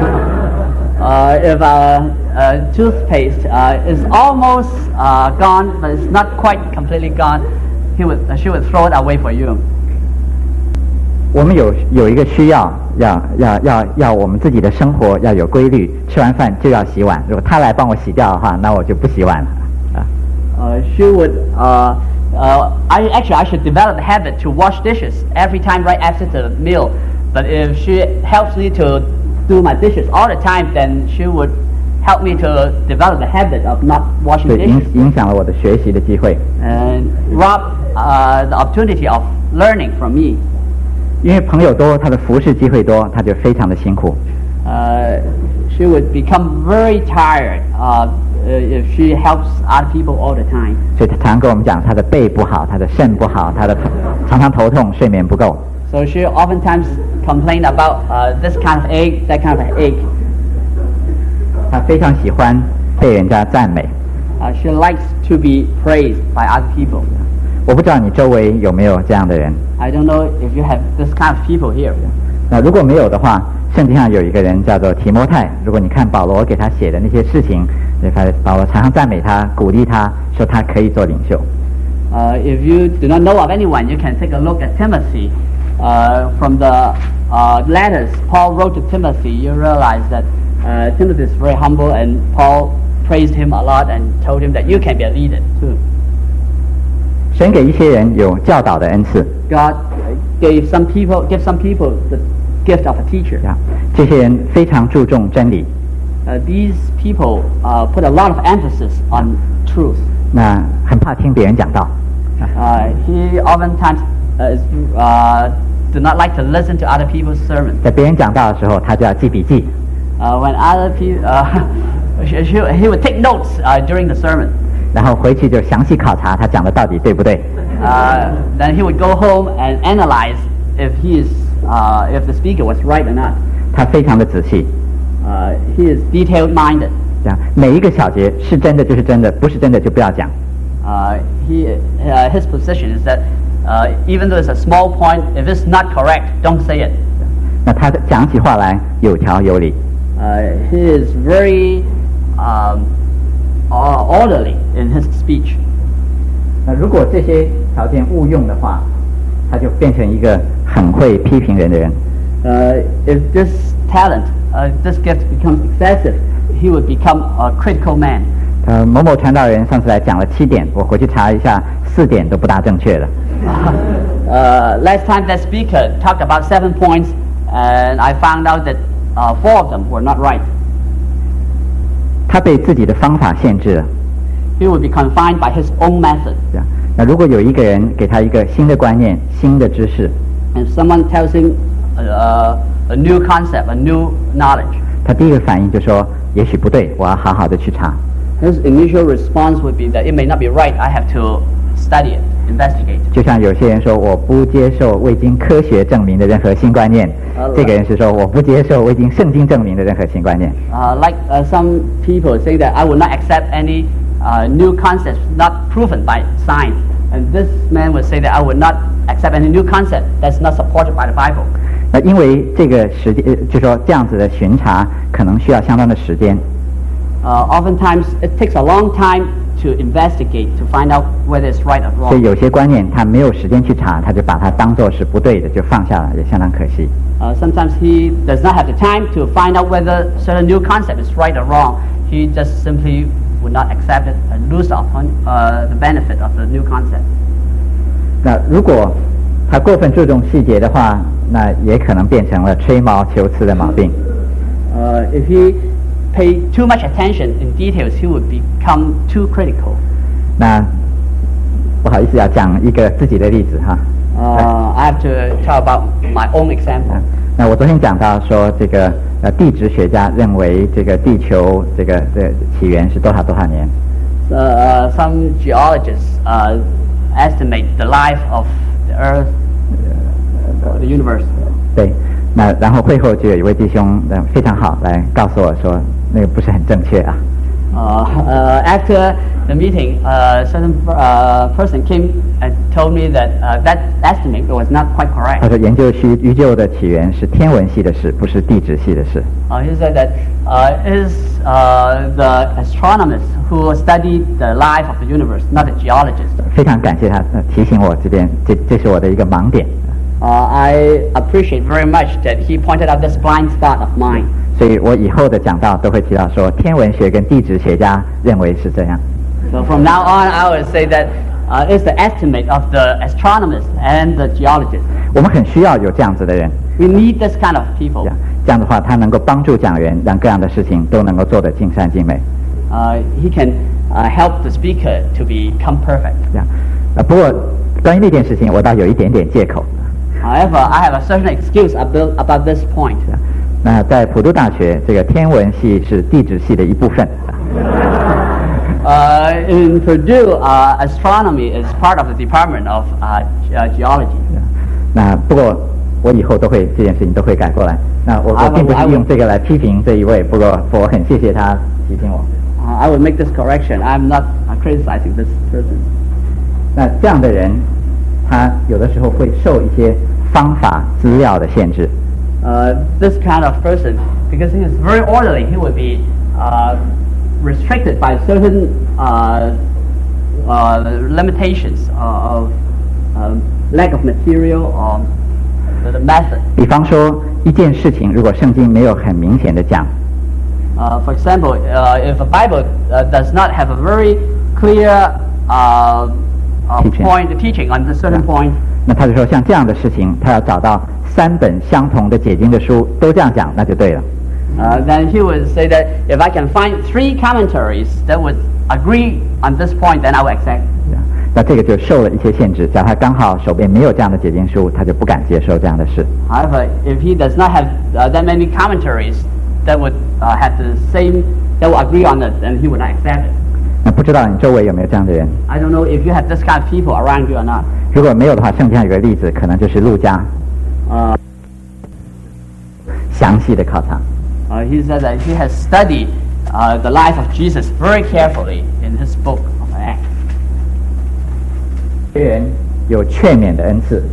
Uh, if our uh, toothpaste uh, is almost uh, gone, but it's not quite completely gone, he would, uh, she would throw it away for you. 我们有有一个需要，要要要要我们自己的生活要有规律，吃完饭就要洗碗。如果他来帮我洗掉的话，那我就不洗碗了。啊， Uh, she would. Uh, uh, I actually I should develop the habit to wash dishes every time right after the meal. But if she helps me to do my dishes all the time, then she would help me to develop the habit of not washing 对，影 dishes 影响了我的学习的机会。 and rob uh, the opportunity of learning from me. 因为朋友多，他的服侍机会多，他就非常的辛苦。 Uh, she would become very tired uh, if she helps other people all the time. 所以他常跟我们讲，他的背不好，他的肾不好，他的头常常头痛，睡眠不够。 So she oftentimes complained about uh, this kind of ache, that kind of ache. 他非常喜欢被人家赞美。 Uh, she likes to be praised by other people. 我不知道你周围有没有这样的人。 I don't know if you have this kind of people here. 那如果没有的话，圣经上有一个人叫做提摩太。如果你看保罗给他写的那些事情，你发现保罗常常赞美他，鼓励他，说他可以做领袖。 Uh, if you do not know of anyone, you can take a look at Timothy. Uh, from the uh, letters Paul wrote to Timothy, you realize that uh, Timothy is very humble, and Paul praised him a lot and told him that you can be a leader too. 神给一些人有教导的恩赐， God gave some people, give some people the gift of a teacher. 啊，这些人非常注重真理， Uh, these people uh, put a lot of emphasis on truth. 那很怕听别人讲道， Uh, he oftentimes uh, is, uh, do not like to listen to other people's sermons. 在别人讲道的时候，他就要记笔记， Uh, when other people, uh, he, he would take notes uh, during the sermon. 然后回去就详细考察他讲的到底对不对。 Uh, then he would go home and analyze if he is, uh, if the speaker was right or not. 他非常的仔细， Uh, he is detailed-minded. 这样每一个小节是真的就是真的，不是真的就不要讲。 Uh, he, uh, his position is that uh, even though it's a small point, if it's not correct, don't say it. 那他讲起话来有条有理， Uh, he is very um, uh, orderly in his speech. 那如果这些条件误用的话，他就变成一个很会批评人的人。 Uh, if this talent, uh, this gift becomes excessive, he would become a critical man. 呃，某某传道人上次来讲了七点，我回去查一下，四点都不大正确的。 Uh, last time that speaker talked about seven points, and I found out that uh, four of them were not right. 他被自己的方法限制了。 He would be confined by his own method. 这样，那如果有一个人给他一个新的观念、新的知识， And someone tells him uh, a new concept, a new knowledge, 他第一个反应就说：也许不对，我要好好的去查。 his initial response would be that it may not be right. I have to study it, investigate. 就像有些人说，我不接受未经科学证明的任何新观念，这个人是说我不接受未经圣经证明的任何新观念。 Uh, like uh, some people say that I will not accept any uh, new concepts not proven by science. And this man would say that I would not accept any new concept that's not supported by the Bible. 那因为这个时间，呃就说这样子的巡查可能需要相当的时间， Uh, oftentimes it takes a long time to investigate to find out whether it's right or 所以 wrong. 有些观念他没有时间去查，他就把它当作是不对的，就放下了，也相当可惜。 Uh, sometimes he does not have the time to find out whether certain new concept is right or wrong. He just simply would not accept it and lose upon uh, the benefit of the new concept. 那如果他过分注重细节的话，那也可能变成了吹毛求疵的毛病。 Uh, if he paid too much attention in details, he would become too critical. 那不好意思，要讲一个自己的例子哈。 Uh, I have to talk about my own example. 那我昨天讲到说，这个呃地质学家认为这个地球这个的起源是多少多少年？ Uh, uh, some geologists uh, estimate the life of the Earth, uh, the universe. 对，那然后会后就有一位弟兄呃非常好来告诉我说，那个不是很正确啊。 Uh, uh, after the meeting, a certain uh, person came and told me that uh, that estimate was not quite 他 correct. 说研究宇宇宙的起源是天文系的事，不是地质系的事。 Uh, he said that uh, it is uh, the astronomers who studied the life of the universe, not the geologists. 非常感谢他、呃、提醒我这边，这这是我的一个盲点。 Uh, I appreciate very much that he pointed out this blind spot of mine. 所以我以后的讲道都会提到说，天文学跟地质学家认为是这样。 So from now on, I would say that uh, it's the estimate of the astronomers and the geologists. 我们很需要有这样子的人， We need this kind of 这 people. 样这样的话，他能够帮助讲员，让各样的事情都能够做得尽善尽美。 Uh, he can uh, help the speaker to become perfect. 这样，呃，不过关于那件事情，我倒有一点点借口。 However, I have a certain excuse about, about this point. 那在普渡大学，这个天文系是地质系的一部分。 Uh, in Purdue, uh, astronomy is part of the department of uh, ge- uh, geology. 那不过我以后都会这件事情都会改过来。那我我并不是用这个来批评这一位，不过我很谢谢他提醒我。 Uh, I will make this correction. I'm not uh, criticizing this person. 那这样的人，他有的时候会受一些方法资料的限制。 Uh, this kind of person, because he is very orderly, he would be uh, restricted by certain uh, uh, limitations of um, lack of material or the method. 比方说，一件事情如果圣经没有很明显的讲， Uh, for example, uh, if a Bible uh, does not have a very clear uh, uh, Teaching. point, teaching on a certain point, 那他就说，像这样的事情，他要找到三本相同的解经的书都这样讲，那就对了。 uh, then he would say that if I can find three commentaries that would agree on this point, then I will accept. 那这个就受了一些限制，假如他刚好手边没有这样的解经书，他就不敢接受这样的事。 However, if he does not have uh, that many commentaries that would uh, have the same, that would agree on it, then he would not accept it. 那不知道你周围有没有这样的人？ I don't know if you have this kind of people around you or not. 如果没有的话，圣经上有个例子，可能就是路加 Uh, 详细的考察。 uh, he said that he has studied uh, the life of Jesus very carefully in his book of Acts. 有些人有劝勉的恩赐，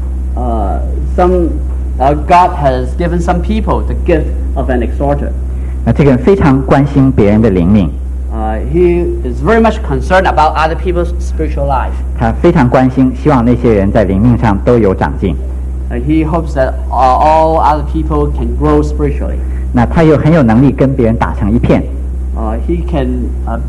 Uh, some uh, God has given some people the gift of an exhorter. 那这个人非常关心别人的灵命， Uh, he is very much concerned about other people's spiritual life. 他非常关心，希望那些人在灵命上都有长进。 Uh, he hopes that uh, all other people can grow spiritually. 那他又很有能力跟别人打成一片， Uh, he can uh,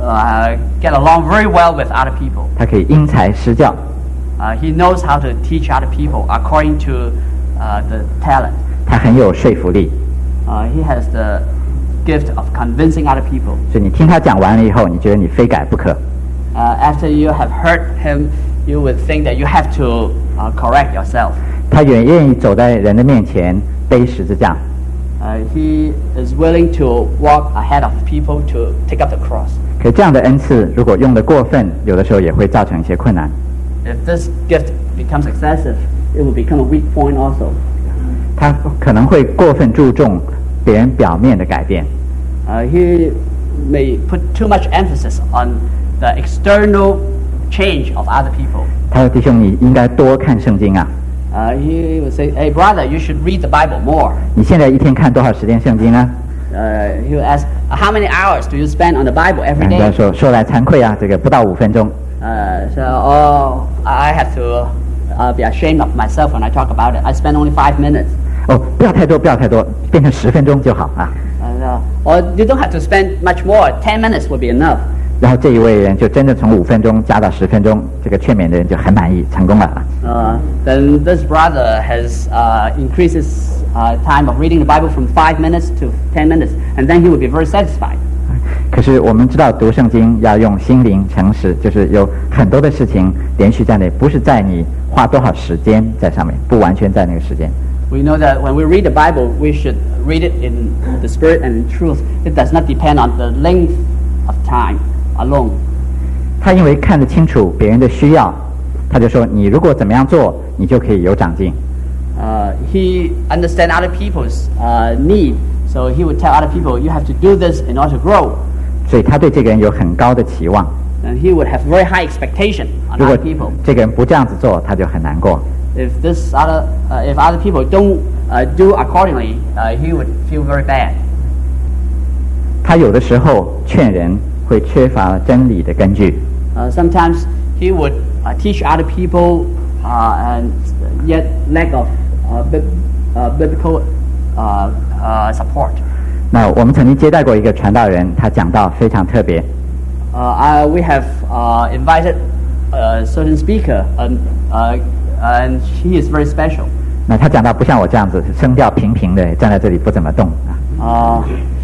uh, get along very well with other people. 他可以因材施教， Uh, he knows how to teach other people according to uh, the talent. 他很有说服力。 Uh, he has the gift of convincing other people. 所以你听他讲完了以后，你觉得你非改不可。 Uh, after you have heard him, you would think that you have to uh, correct yourself. 他也愿意走在人的面前背十字架。 Uh, he is willing to walk ahead of people to take up the cross. 可这样的恩赐，如果用得过分，有的时候也会造成一些困难。 If this gift becomes excessive, it will become a weak point also. 他可能会过分注重别人表面的改变， Uh, he may put too much emphasis on the external change of other people. 他说：“弟兄，你应该多看圣经啊！ Uh, he would say, "Hey, brother, you should read the Bible more." 你现在一天看多少时间圣经啊 Uh, he would ask, "How many hours do you spend on the Bible？" every 人家 day? 说：“说来惭愧啊，这个不到五分钟。 Uh, so, oh, I have to uh, be ashamed of myself when I talk about it. I spend only five minutes. 哦，不要太多，不要太多，变成十分钟就好啊。 Uh, uh, or you don't have to spend much more. Ten minutes would be enough." 然后这一位人就真的从五分钟加到十分钟，这个劝勉的人就很满意，成功了啊。 Uh, then this brother has uh, increased his uh, time of reading the Bible from five minutes to ten minutes, and then he would be very satisfied. 可是我们知道读圣经要用心灵诚实，就是有很多的事情连续在内，不是在你花多少时间在上面，不完全在那个时间。 We know that when we read the Bible, we should read it in the spirit and in truth. It does not depend on the length of time alone. 他因为看得清楚别人的需要，他就说：“你如果怎么样做，你就可以有长进。” Uh, he understands other people's uh, need, so he would tell other people, "You have to do this in order to grow." 所以他对这个人有很高的期望。 And he would have very high expectation on 如果 other people. 这个人不这样子做，他就很难过。 If this other, uh, if other people don't uh, do accordingly, uh, he would feel very bad. 他有的时候劝人会缺乏真理的根据， Uh, sometimes he would uh, teach other people, uh, and yet lack of uh, bib- uh, biblical uh, uh, support. 那我们曾经接待过一个传道人，他讲道非常特别。 Uh, I, we have uh, invited a certain speaker, and, uh, and he is very special. 那他讲道不像我这样子，声调平平的站在这里不怎么动啊。 Uh,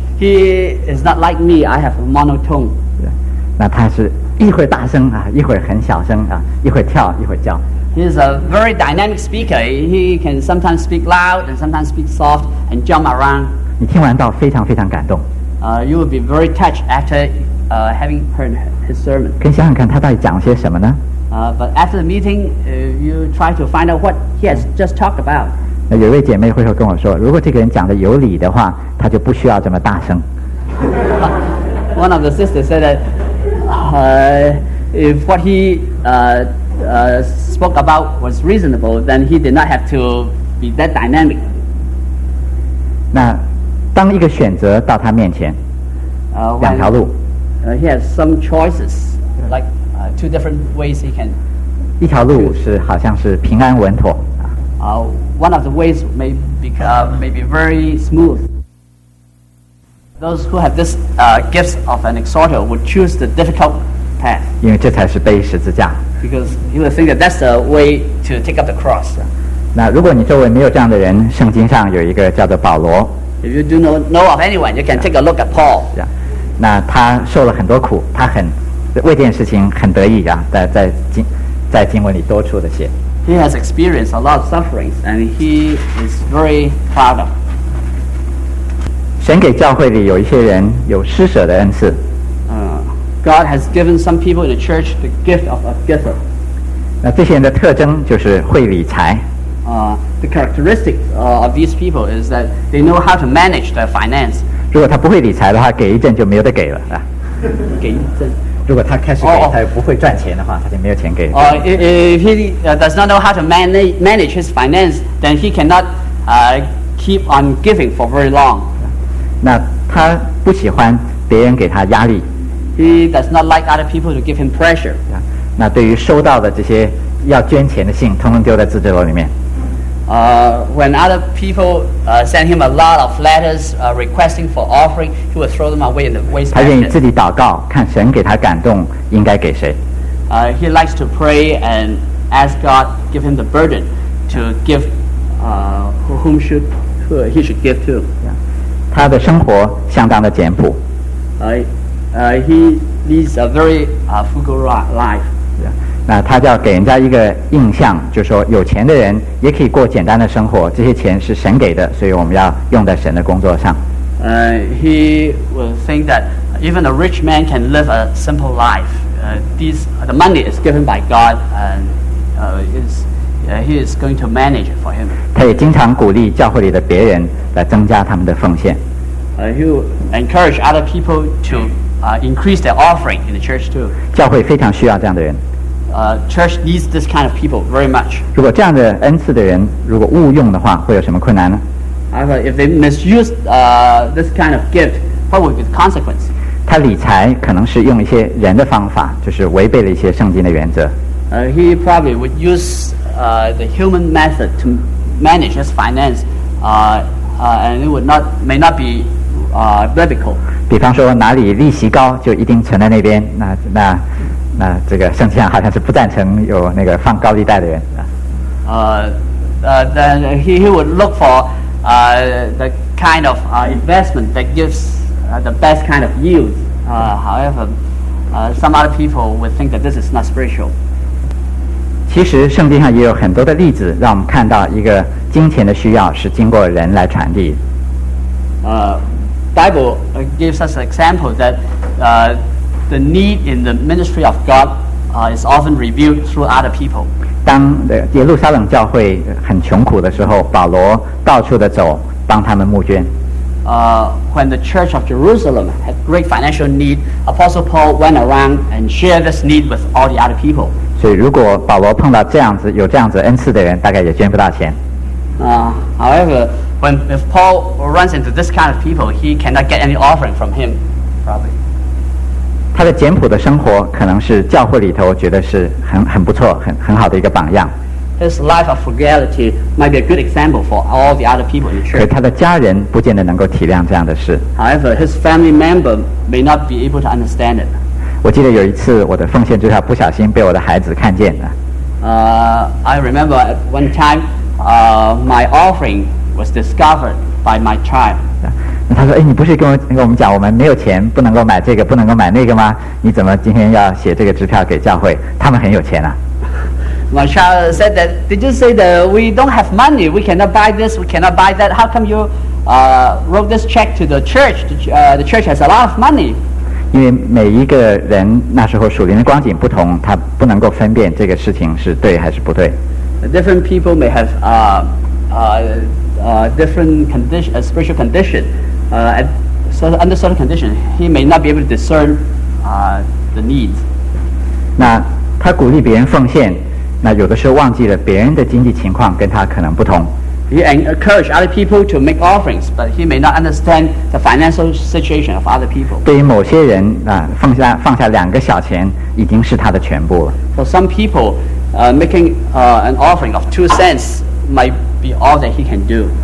he is not like me. I have a monotone. 那他是一会儿大声啊，一会儿很小声啊，一会儿跳，一会儿叫。 He is a very dynamic speaker. He can sometimes speak loud and sometimes speak soft and jump around. 你听完道非常非常感动， Uh, you will be very touched after uh, having heard his sermon. 可以想想看他到底讲了些什么呢？ Uh, but after the meeting, uh, you try to find out what he has just talked about. 那有一位姐妹会后跟我说，如果这个人讲的有理的话，他就不需要这么大声。 One of the sisters said that uh, if what he uh, uh, spoke about was reasonable, then he did not have to be that dynamic. 那当一个选择到他面前， Uh, 两 when, 条路， uh, he has some choices, like uh, two different ways he can. 一条路是好像是平安稳妥啊， Uh, one of the ways may be uh, may be very smooth. Those who have this uh, gifts of an exhorter would choose the difficult path 因为这才是背十字架。 because he would think that that's the way to take up the cross. 那如果你周围没有这样的人，圣经上有一个叫做保罗， If you do know, know of anyone, you can take a look at Paul. 啊，那他受了很多苦，他很为这件事情很得意啊，在在经在经文里多处的写。 He has experienced a lot of sufferings, and he is very proud of. 神给教会里有一些人有施舍的恩赐， Uh, God has given some people in the church the gift of a giver. 那这些人的特征就是会理财， Uh, the characteristic uh, of these people is that they know how to manage their finance. 如果他不会理财的话，给一阵就没有得给了啊。 给这如果他开始给， 哦哦他又不会赚钱的话，他就没有钱给。 Or if, if he uh, does not know how to manage manage his finance, then he cannot uh, keep on giving for very long. 那他不喜欢别人给他压力， He does not like other people to give him pressure. 啊那对于收到的这些要捐钱的信，通通丢在自制篓里面。 Uh, when other people uh, send him a lot of letters uh, requesting for offering, he will throw them away in the 他愿意自 wastebasket. 己祷告，看神给他感动，应该给谁。 Uh, he likes to pray and ask God give him the burden to give uh, who- whom should who he should give to. 他的生活相当的简朴， Uh, uh, he leads a very uh, frugal ri- life. 那他就要给人家一个印象，就是说有钱的人也可以过简单的生活，这些钱是神给的，所以我们要用在神的工作上。 Uh, he will think that even a rich man can live a simple life. Uh, these, the money is given by God, and uh, is, uh, he is going to manage it for him. 他也经常鼓励教会里的别人来增加他们的奉献。 Uh, he will encourage other people to uh, increase their offering in the church too. 教会非常需要这样的人。 Uh, church needs this kind of people very much. 如果这样的恩赐的人如果误用的话，会有什么困难呢？ However, if they misuse uh, this kind of gift, what would be the consequence? 他理财可能是用一些人的方法，就是违背了一些圣经的原则。 Uh, he probably would use uh, the human method to manage his finance, uh, uh, and it would not may not be uh, biblical. 比方说哪里利息高，就一定存在那边。那那那这个圣经上好像是不赞成有那个放高利贷的人啊。 Uh, uh, then he, he would look for uh, the kind of uh, investment that gives uh, the best kind of yield. Uh, however, uh, some other people would think that this is not spiritual. 其实圣经上也有很多的例子，让我们看到一个金钱的需要是经过人来传递。 Uh, Bible uh, gives us an example that uh, the need in the ministry of God uh, is often revealed through other people. 当呃耶路撒冷教会很穷苦的时候，保罗到处的走，帮他们募捐。 Uh, when the church of Jerusalem had great financial need, Apostle Paul went around and shared this need with all the other people. 所以如果保罗碰到这样子有这样子恩赐的人，大概也捐不到钱。 Uh, however, when if Paul runs into this kind of people, he cannot get any offering from him, probably. 他的简朴的生活可能是教会里头觉得是很很不错、很很好的一个榜样， His life of frugality might be a good example for all the other people in the 可是 church. 他的家人不见得能够体谅这样的事。 However, his family member may not be able to understand it. 我记得有一次我的奉献之下不小心被我的孩子看见了， Uh, I remember at one time uh, my offering was discovered by my child. 那他说：“哎，你不是跟我跟我们讲我们没有钱，不能够买这个，不能够买那个吗？你怎么今天要写这个支票给教会？他们很有钱啊。” My child said that, did you say that we don't have money, we cannot buy this, we cannot buy that? How come you uh, wrote this check to the church? The, ch- uh, the church has a lot of money. 因为每一个人那时候属灵的光景不同，他不能够分辨这个事情是对还是不对。 Different people may have uh, uh, uh, different condition, uh, spiritual condition. Uh, at, so under certain condition, he may not be able to discern uh, the needs. 那他鼓励别人奉献，那有的时候忘记了别人的经济情况跟他可能不同。 He encouraged other people to make offerings, but he may not understand the financial situation of other people. 对于某些人啊，放下放下两个小钱已经是他的全部了。 For some people, uh, making uh, an offering of two cents might be all that he can do.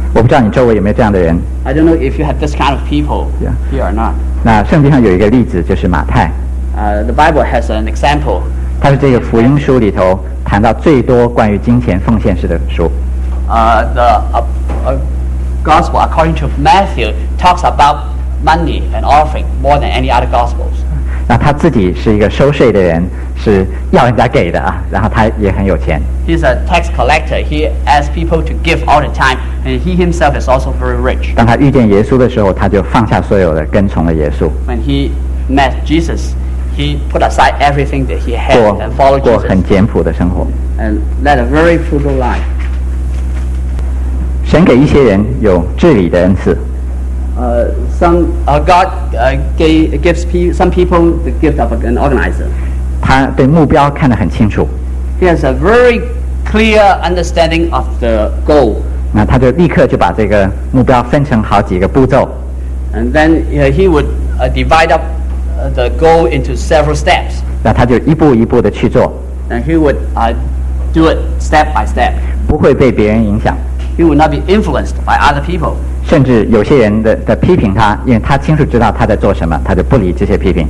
我不知道你周围有没有这样的人。 I don't know if you have this kind of people Yeah. here or not. 那圣经上有一个例子，就是马太， Uh, the Bible has an example. 他是这个福音书里头谈到最多关于金钱奉献式的书。 Uh, the uh, uh, Gospel according to Matthew talks about money and offering more than any other Gospels. 那他自己是一个收税的人，是要人家给的啊，然后他也很有钱。 He's a tax collector. He asks people to give all the time, and he himself is also very rich. 当他遇见耶稣的时候，他就放下所有的，跟从了耶稣， When he met Jesus, he put aside everything that he had 过 and followed 过 Jesus 很简朴的生活。 and led a very frugal life. 神给一些人有治理的恩赐， Uh, some uh, God uh, gave, gives pe- some people the gift of an organizer. 他对目标看得很清楚， He has a very clear understanding of the goal, 那他就立刻就把这个目标分成好几个步骤， and then uh, he would uh, divide up uh, the goal into several steps, 那他就一步一步的去做， and he would uh, do it step by step. 不会被别人影响， He would not be influenced by other people. 甚至有些人的的批评他，因为他清楚知道他在做什么，他就不理这些批评。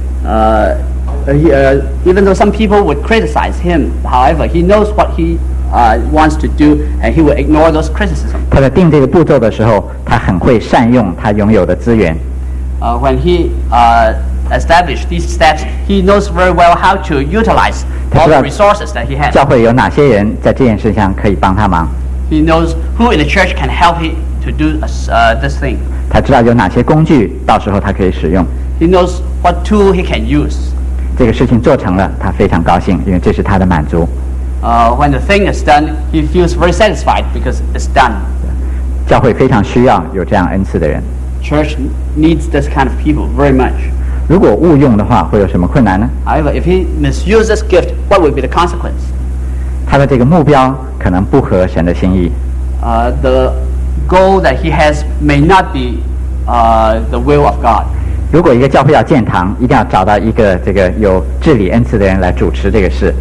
Uh, he, uh, even though some people would criticize him, however, he knows what he uh, wants to do, and he will ignore those criticisms. 他在定这个步骤的时候，他很会善用他拥有的资源， Uh, when he uh, established these steps, he knows very well how to utilize all the resources that he has. 教会有哪些人在这件事上可以帮他忙， He knows who in the church can help him to do uh, this thing. 他知道有哪些工具，到时候他可以使用。 He knows what tool he can use. 这个事情做成了，他非常高兴，因为这是他的满足。 Uh, when the thing is done, he feels very satisfied because it's done. 教会非常需要有这样恩赐的人。 Church needs this kind of people very much. 如果误用的话，会有什么困难呢？ However, if he misuses this gift, what will be the consequence? 他的这个目标可能不合神的心意， Uh, the goal that he has may not be uh, the will of God. 如果一个教会要建堂，一定要找到一个这个有治理恩赐的人来主持这个事。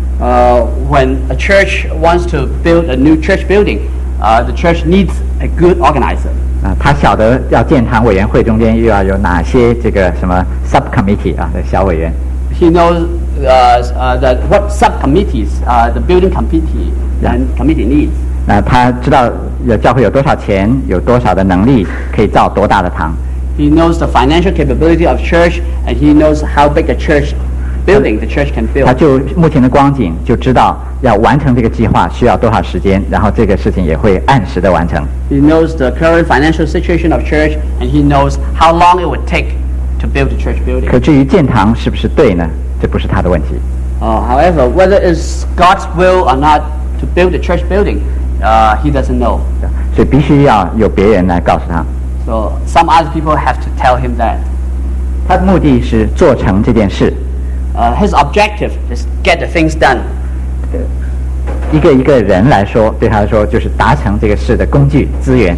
Uh, when a church wants to build a new church building, uh, the church needs a good organizer. 啊，他晓得要建堂委员会中间又要有哪些这个什么 subcommittee 啊的小委员， He knows uh, uh, that what subcommittees uh, the building committee and committee needs. 那他知道有教会有多少钱，有多少的能力可以造多大的堂。 He knows the financial capability of church, and he knows how big a church building the church can 他 build. 就目前的光景就知道要完成这个计划需要多少时间，然后这个事情也会按时的完成。 He knows the current financial situation of church, and he knows how long it would take to build the church building. 可至于建堂是不是对呢？这不是他的问题。 Uh, however, whether it's God's will or not to build the church building, uh, he doesn't know. 所以必须要有别人来告诉他。 So some other people have to tell him that. 他的目的是做成这件事， Uh, his objective is get the things done. 一个一个人来说，对他来说就是达成这个事的工具资源。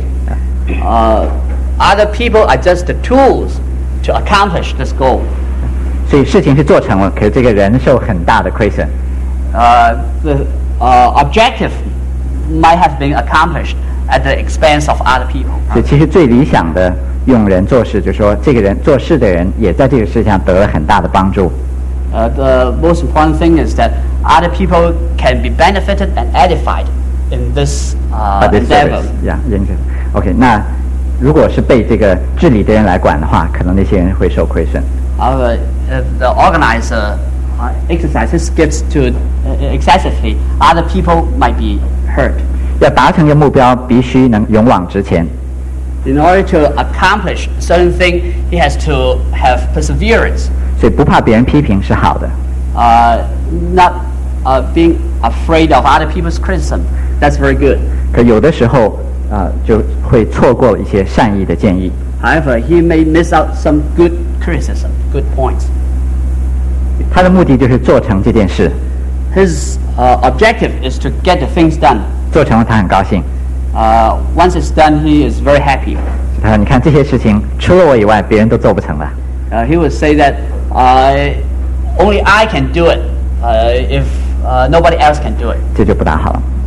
Uh, other people are just the tools to accomplish this goal. 所以事情是做成了，可是这个人受很大的亏损。 Uh, the uh, objective might have been accomplished at the expense of other people. 所以其实最理想的用人做事，就是说这个人做事的人也在这个事上得了很大的帮助。 Uh, the most important thing is that other people can be benefited and edified in this uh, By this endeavor. service, yeah, 认真。OK， 那如果是被这个治理的人来管的话，可能那些人会受亏损。 However, if the organizer uh, exercises gifts too uh, excessively, other people might be hurt. 要达成一个目标，必须能勇往直前。 In order to accomplish certain thing, he has to have perseverance. 所以不怕别人批评是好的。 Uh, not uh, being afraid of other people's criticism. That's very good. 可有的时候啊、呃，就会错过一些善意的建议。 However, he may miss out some good criticism, good points. 他的目的就是做成这件事， His uh, objective is to get the things done. 做成了他很高兴。 Uh, once it's done, he is very happy. 他说：“你看这些事情，除了我以外，别人都做不成了。 Uh, he would say that uh, only I can do it uh, if uh, nobody else can do it. ” 这就不大好了。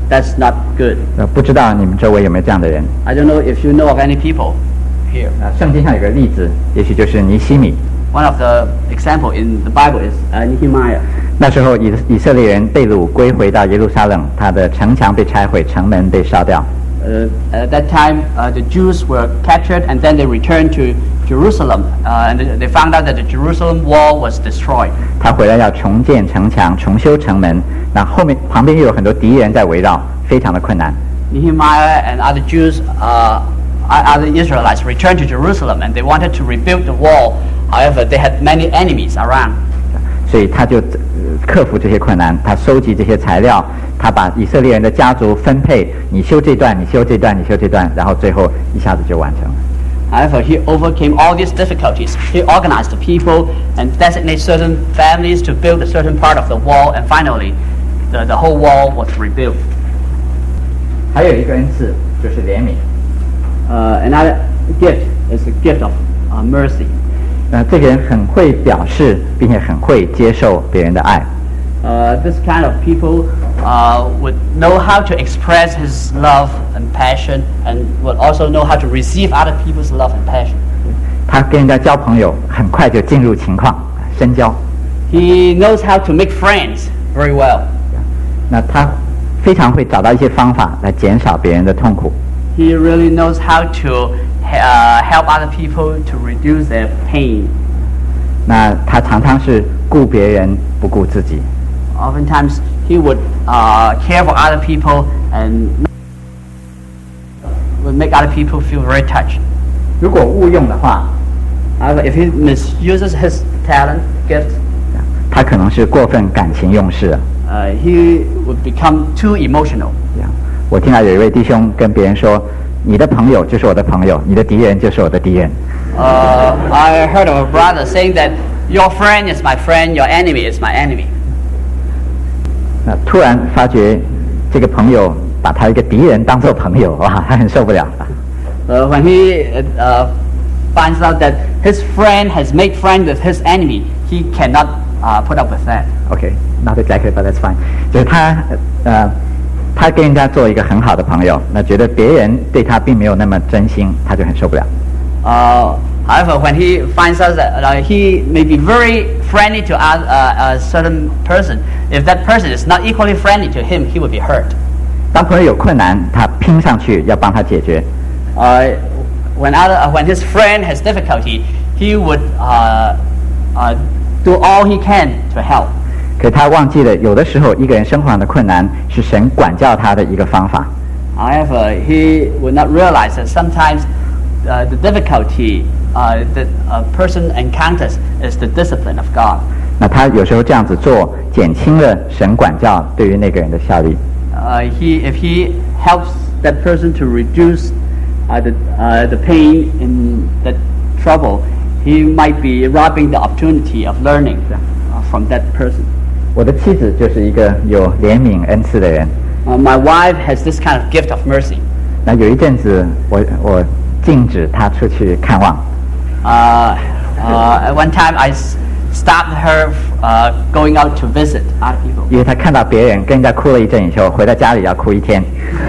that's not good. 呃，不知道你们周围有没有这样的人？ I don't know if you know of any people here. 啊，圣经上有个例子，也许就是尼希米。 One of the example in the Bible is uh, Nehemiah. 那时候以以色列人被掳归回到耶路撒冷，他的城墙被拆毁，城门被烧掉。 Uh, at that time, uh, the Jews were captured and then they returned to Jerusalem, uh, and they found out that the Jerusalem wall was destroyed. 他回来要重建城墙，重修城门，那后面旁边又有很多敌人在围绕，非常的困难。 Nehemiah and other Jews, uh, other Israelites returned to Jerusalem and they wanted to rebuild the wall. However, they had many enemies around. 所以他就、呃、克服这些困难，他收集这些材料，他把以色列人的家族分配，你修这段，你修这段，你修这段，然后最后一下子就完成了。 However, he overcame all these difficulties. He organized the people and designated certain families to build a certain part of the wall, and finally, the, the whole wall was rebuilt. 还有一个恩赐就是怜悯。 Uh, another gift is the gift of uh, mercy. 那、呃、这个人很会表示，并且很会接受别人的爱。 Uh, this kind of people uh, would know how to express his love and passion, and would also know how to receive other people's love and passion. 他跟人家交朋友，很快就进入情况，深交。 He knows how to make friends very well. 那他非常会找到一些方法来减少别人的痛苦。 He really knows how to uh, help other people to reduce their pain. 那他常常是顾别人不顾自己。 Oftentimes, he would uh, care for other people and would make other people feel very touched. 如果误用的话， However, if he misuses his talent, gift, 他可能是过分感情用事了。 uh, he would become too emotional. 这样，我听到有一位弟兄跟别人说：“你的朋友就是我的朋友，你的敌人就是我的敌人。” Uh, I heard of a brother saying that your friend is my friend, your enemy is my enemy. 那突然发觉，这个朋友把他一个敌人当做朋友，哇，他很受不了。 Uh, when he uh, finds out that his friend has made friends with his enemy, he cannot uh, put up with that. OK, not exactly, but that's fine. 就是他呃，他跟人家做一个很好的朋友，那觉得别人对他并没有那么真心，他就很受不了。 Uh, however, when he finds out that uh, he may be very friendly to a, uh, a certain person, if that person is not equally friendly to him, he would be hurt. 当朋友有困难，他拼上去要帮他解决。 Uh, when, other, uh, when his friend has difficulty, he would uh, uh, do all he can to help. 可他忘记了，有的时候一个人生活上的困难是神管教他的一个方法。 However, he would not realize that sometimes uh, the difficulty uh, that a person encounters is the discipline of God. 那他有时候这样子做，减轻了神管教对于那个人的效力。 Uh, he, if he helps that person to reduce uh, the, uh, the pain in that trouble, he might be robbing the opportunity of learning uh, from that person. 我的妻子就是一个有怜悯恩赐的人。 Uh, my wife has this kind of gift of mercy. 那有一阵子我，我禁止她出去看望。 Uh, uh, at one time, I s- stopped her uh, going out to visit other people. 因为她看到别人跟人家哭了一阵以后，回到家里要哭一天。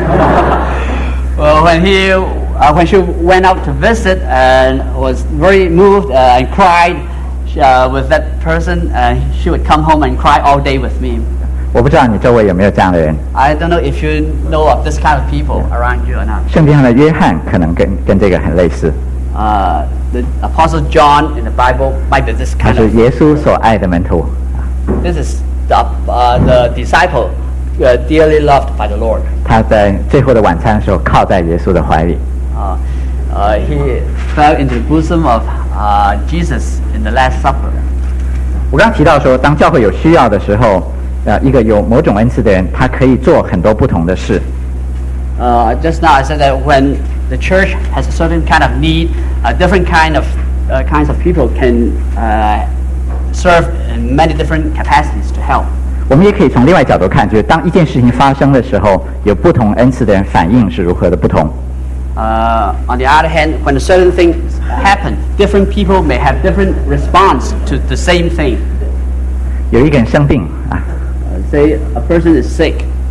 Well, when he, uh, when she went out to visit and was very moved uh, and cried uh, with that person, uh, she would come home and cry all day with me. 我不知道你周围有没有这样的人。 I don't know if you know of this kind of people around you or not. 圣经上的约翰可能跟跟这个很类似， Uh, the Apostle John in the Bible might be this 他 kind 是 of. 耶稣所爱的门徒。 This is the, uh, the disciple uh, dearly loved by the Lord. 他在最后的晚餐的时候靠在耶稣的怀里。 Uh, uh, he fell into the bosom of uh, Jesus in the Last Supper. 我刚刚提到说，当教会有需要的时候，呃，一个有某种恩赐的人，他可以做很多不同的事。 Uh, just now I said that when the church has a certain kind of need, a different kind of uh, kinds of people can uh, serve in many different capacities to help. 我们也可以从另外角度看，就是当一件事情发生的时候，有不同恩赐的人反应是如何的不同。 Uh, on the other hand, when a certain thing happen, different people may have different response to the same thing. 有一个人生病啊， Uh, say a person is sick.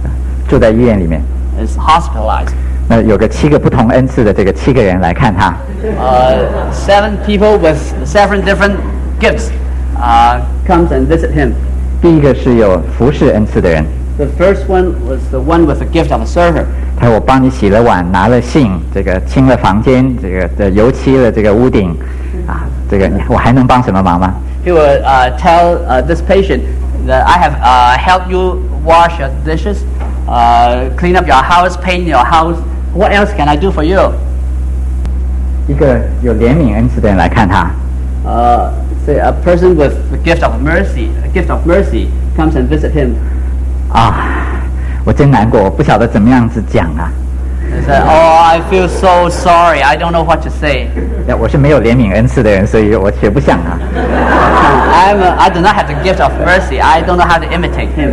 住在医院里面， is hospitalized. 那有个七个不同恩赐的这个七个人来看他， Uh, seven people with seven different gifts uh, comes and visit him. 第一个是有服侍恩赐的人， The first one was the one with the gift of a server. 他说我帮你洗了碗，拿了信，这个清了房间，这个的油漆了这个屋顶，啊，这个你我还能帮什么忙吗？ He would uh, tell uh, this patient that I have uh, helped you wash your dishes, uh, clean up your house, paint your house. What else can I do for you? 一个有怜悯恩赐的人来看他， Uh, say a person with the gift of mercy, a gift of mercy, comes and visit him. 啊，我真难过，我不晓得怎么样子讲啊。 He said, "Oh, I feel so sorry. I don't know what to say. 我是没有怜悯恩赐的人，所以我学不像他。 I'm a, I do not have the gift of mercy. I don't know how to imitate him."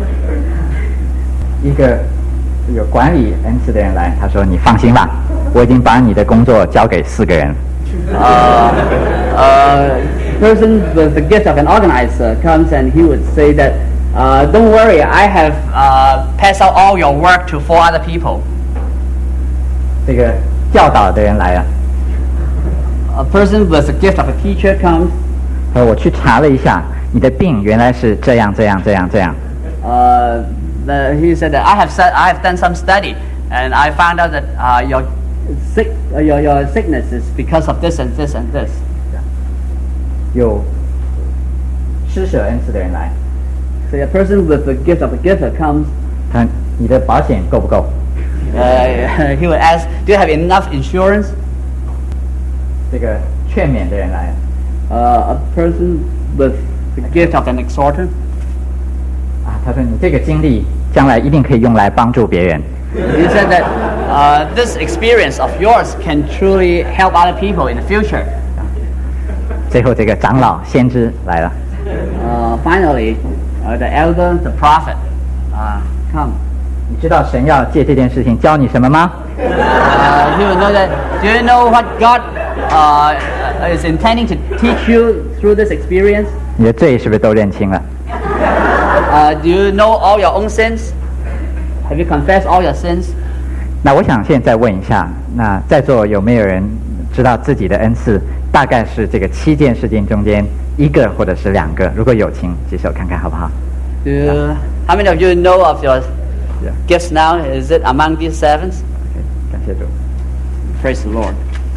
一个有管理恩赐的人来，他说：“你放心吧，我已经把你的工作交给四个人。 Uh, a person with the gift of an organizer comes and he would say that, uh, "Don't worry, I have uh, passed out all your work to four other people." 这个教导的人来了， A person with the gift of a teacher comes. 他说：“我去查了一下，你的病原来是这样这样这样这样。 Uh, the, he said that I have said, I have done some study and I found out that uh, your sick uh, your your sickness is because of this and this and this. 有施舍恩赐的人来， So a person with the gift of a giver comes. 他你的保险够不够？ Uh, he would ask, "Do you have enough insurance?" 这个劝勉的人来， Uh, a person with the gift of an exhorter. 啊，他说你这个经历将来一定可以用来帮助别人。 He said that uh, this experience of yours can truly help other people in the future. 最后这个长老先知来了， Uh, finally, uh, the elder, the prophet, uh, come. 你知道神要借这件事情教你什么吗？ Uh, he would know that. Do you know what God uh, is intending to teach you through this experience? 你的罪是不是都认清了？ Uh, do you know all your own sins? Have you confessed all your sins? 那我想现在问一下，那在座有没有人知道自己的恩赐大概是这个七件事情中间一个或者是两个？如果有，请举手看看好不好？ Do you, how many of you know of your Yeah. gifts now? Is it among these sevens? OK，感谢主。 Praise the Lord.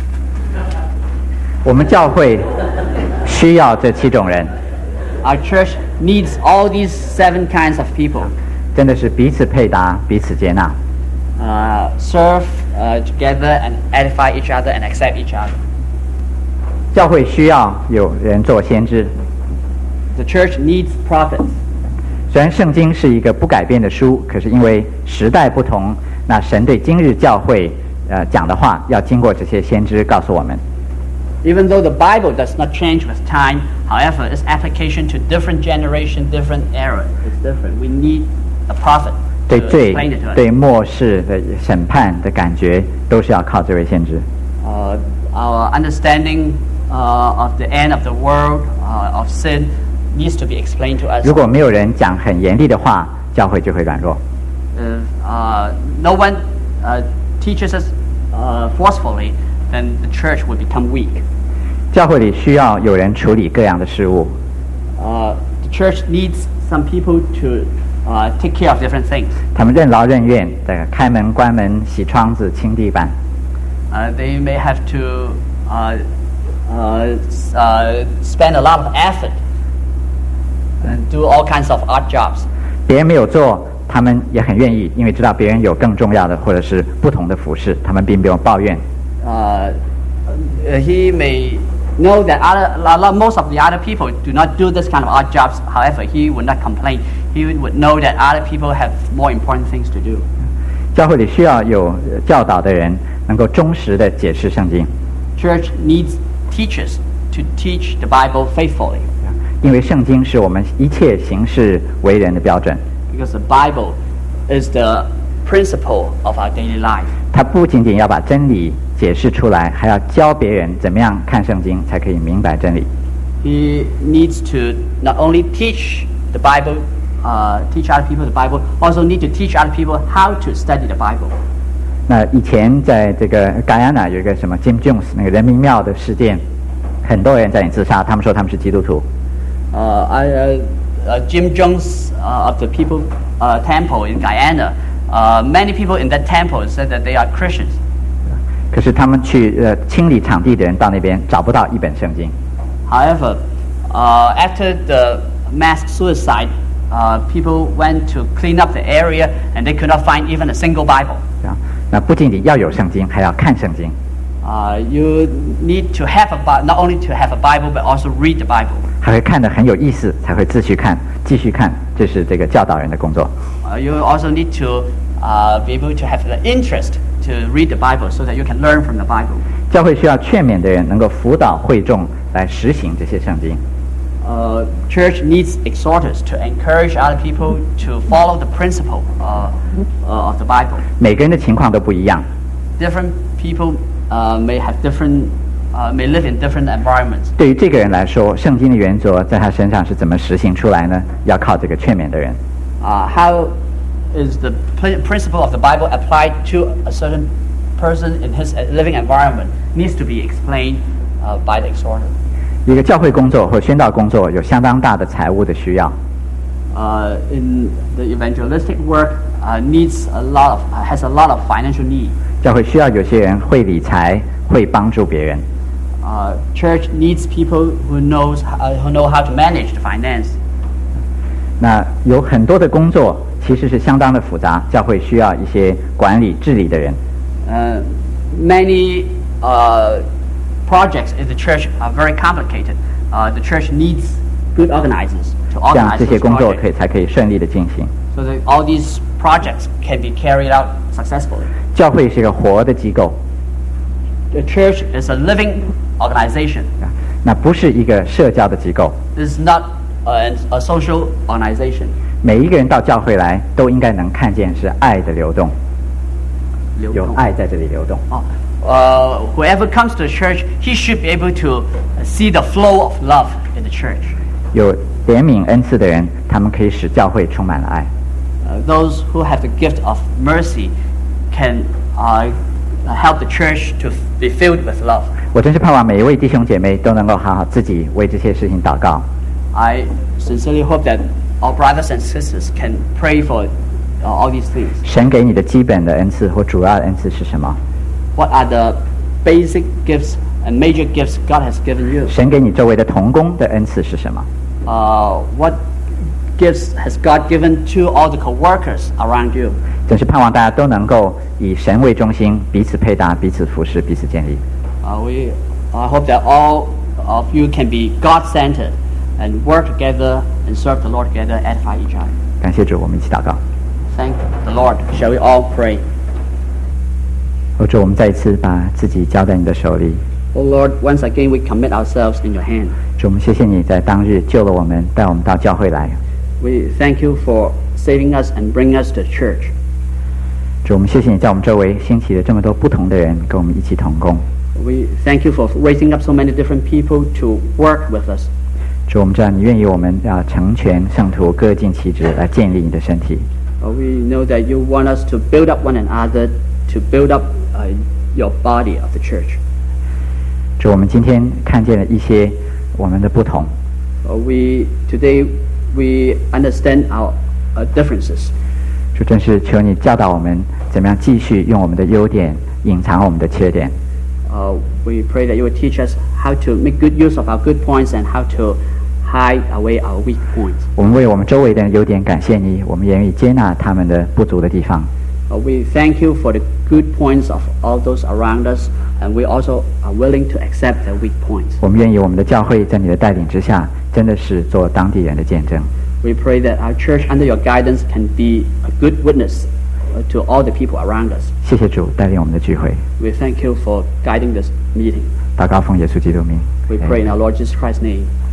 我们教会需要这七种人， Our church needs all these seven kinds of people. 真的是彼此配搭，彼此接纳。 Uh, serve uh, together and edify each other and accept each other. 教会需要有人做先知。 The church needs prophets. 虽然圣经是一个不改变的书，可是因为时代不同，那神对今日教会呃讲的话，要经过这些先知告诉我们。 Even though the Bible does not change with time, however, its application to different generation, different era is different. We need a prophet 对 to 罪 explain it to us. 对末世的审判的感觉，都是要靠这位先知。 Uh, our understanding uh, of the end of the world, uh, of sin, needs to be explained to us. 如果没有人讲很严厉的话，教会就会软弱。 If uh, no one uh, teaches us uh, forcefully, then the church will become weak. 教会里需要有人处理各样的事务， Uh, the church needs some people to uh, take care of different things. 他们任劳任怨的开门、关门、洗窗子、清地板。 Uh, they may have to uh, uh, s- uh, spend a lot of effort and do all kinds of odd jobs. 别人没有做，他们也很愿意，因为知道别人有更重要的或者是不同的服饰，他们并没有抱怨。 Uh, he may know that other, a lot, most of the other people do not do this kind of odd jobs. However, he would not complain. He would know that other people have more important things to do. 教会里需要有呃教导的人，能够忠实的解释圣经， Church needs teachers to teach the Bible faithfully, 因为圣经是我们一切行事为人的标准。 because the Bible is the principle of our daily life. 他不仅仅要把真理解释出来，还要教别人怎么样看圣经，才可以明白真理。 He needs to not only teach the Bible uh, teach other people the Bible, also need to teach other people how to study the Bible. 那以前在这个 Guyana 有一个什么 Jim Jones 那个人民庙的事件，很多人在那里自杀，他们说他们是基督徒。 Uh, I, uh, uh, Jim Jones uh, of the People uh, Temple in Guyana, uh, many people in that temple said that they are Christians. 可是他们去呃清理场地的人到那边找不到一本圣经。 However, uh, after the mass suicide, uh, people went to clean up the area and they could not find even a single Bible. 那不仅仅要有圣经，还要看圣经。 Uh, you need to have a Bi- not only to have a Bible, but also read the Bible. 还会看得很有意思，才会继续看，继续看，这是这个教导人的工作。 Uh, you also need to uh, be able to have the interest to read the Bible, so that you can learn from the Bible. 教会需要劝勉的人能够辅导会众来实行这些圣经。 Uh, church needs exhorters to encourage other people to follow the principle uh, uh, of the Bible. 每个人的情况都不一样， Different people uh, may have different, uh, may live in different environments. 对于这个人来说，圣经的原则在他身上是怎么实行出来呢？要靠这个劝勉的人。 Uh, how is the pr- principle of the Bible applied to a certain person in his uh, living environment needs to be explained uh, by the exhorter. 一个教会工作或宣道工作有相当大的财务的需要， Uh, in the evangelistic work uh, needs a lot of uh, has a lot of financial need. 教会需要有些人会理财，会帮助别人。 Uh, church needs people who knows uh, who know how to manage the finance. 那有很多的工作其实是相当的复杂，教会需要一些管理治理的人。 Uh, many uh, projects in the church are very complicated. Uh, the church needs good organizers to 这样 organize 这些 those 工作可以 projects, 才可以顺利的进行。 so that all these projects can be carried out successfully. 教会是一个活的机构， The church is a living organization. 啊那不是一个社交的机构。 This is not a, a social organization. 每一个人到教会来，都应该能看见是爱的流动，有爱在这里流动。 Oh, uh, whoever comes to the church, he should be able to see the flow of love in the church. 有怜悯恩赐的人，他们可以使教会充满了爱。 Uh, those who have the gift of mercy can uh, help the church to be filled with love. 我真是盼望每一位弟兄姐妹都能够好好自己为这些事情祷告。 I sincerely hope that our brothers and sisters can pray for uh, all these things. 神给你的基本的恩赐或主要的恩赐是什么？ What are the basic gifts and major gifts God has given you? 神给你周围的同工的恩赐是什么？ Uh, what gifts has God given to all the co-workers around you? 真是盼望大家都能够以神为中心，彼此配搭，彼此服侍，彼此建立。 Uh, we, I hope that all of you can be God-centered and work together and serve the Lord together, edify each other. 感谢主，我们一起祷告。 Thank the Lord. Shall we all pray? 哦，主，我们再一次把自己交在你的手里。 Oh Lord, once again we commit ourselves in your hand. 主，我们谢谢你在当日救了我们，带我们到教会来。 We thank you for saving us and bringing us to church. 主，我们谢谢你在我们周围兴起了这么多不同的人，跟我们一起同工。 We thank you for raising up so many different people to work with us. 主，我们知道你愿意我们要成全圣徒，各尽其职，来建立你的身体。 Uh, we know that you want us to build up one another, to build up uh, your body of the church. 主，我们今天看见了一些我们的不同。 Uh, we today we understand our uh, differences. 主，真是求你教导我们怎么样继续用我们的优点隐藏我们的缺点。 Uh, we pray that you will teach us how to make good use of our good points and how to hide away our weak points. 我们为我们周围的优点感谢你，我们也愿意接纳他们的不足的地方。 Uh, we thank you for the good points of all those around us, and we also are willing to accept their weak points. 我们愿意我们的教会在你的带领之下，真的是做当地人的见证。 We pray that our church under your guidance can be a good witness uh, to all the people around us. 谢谢主带领我们的聚会， We thank you for guiding this meeting. 祷告奉耶稣基督名。 We pray in our Lord Jesus Christ's name.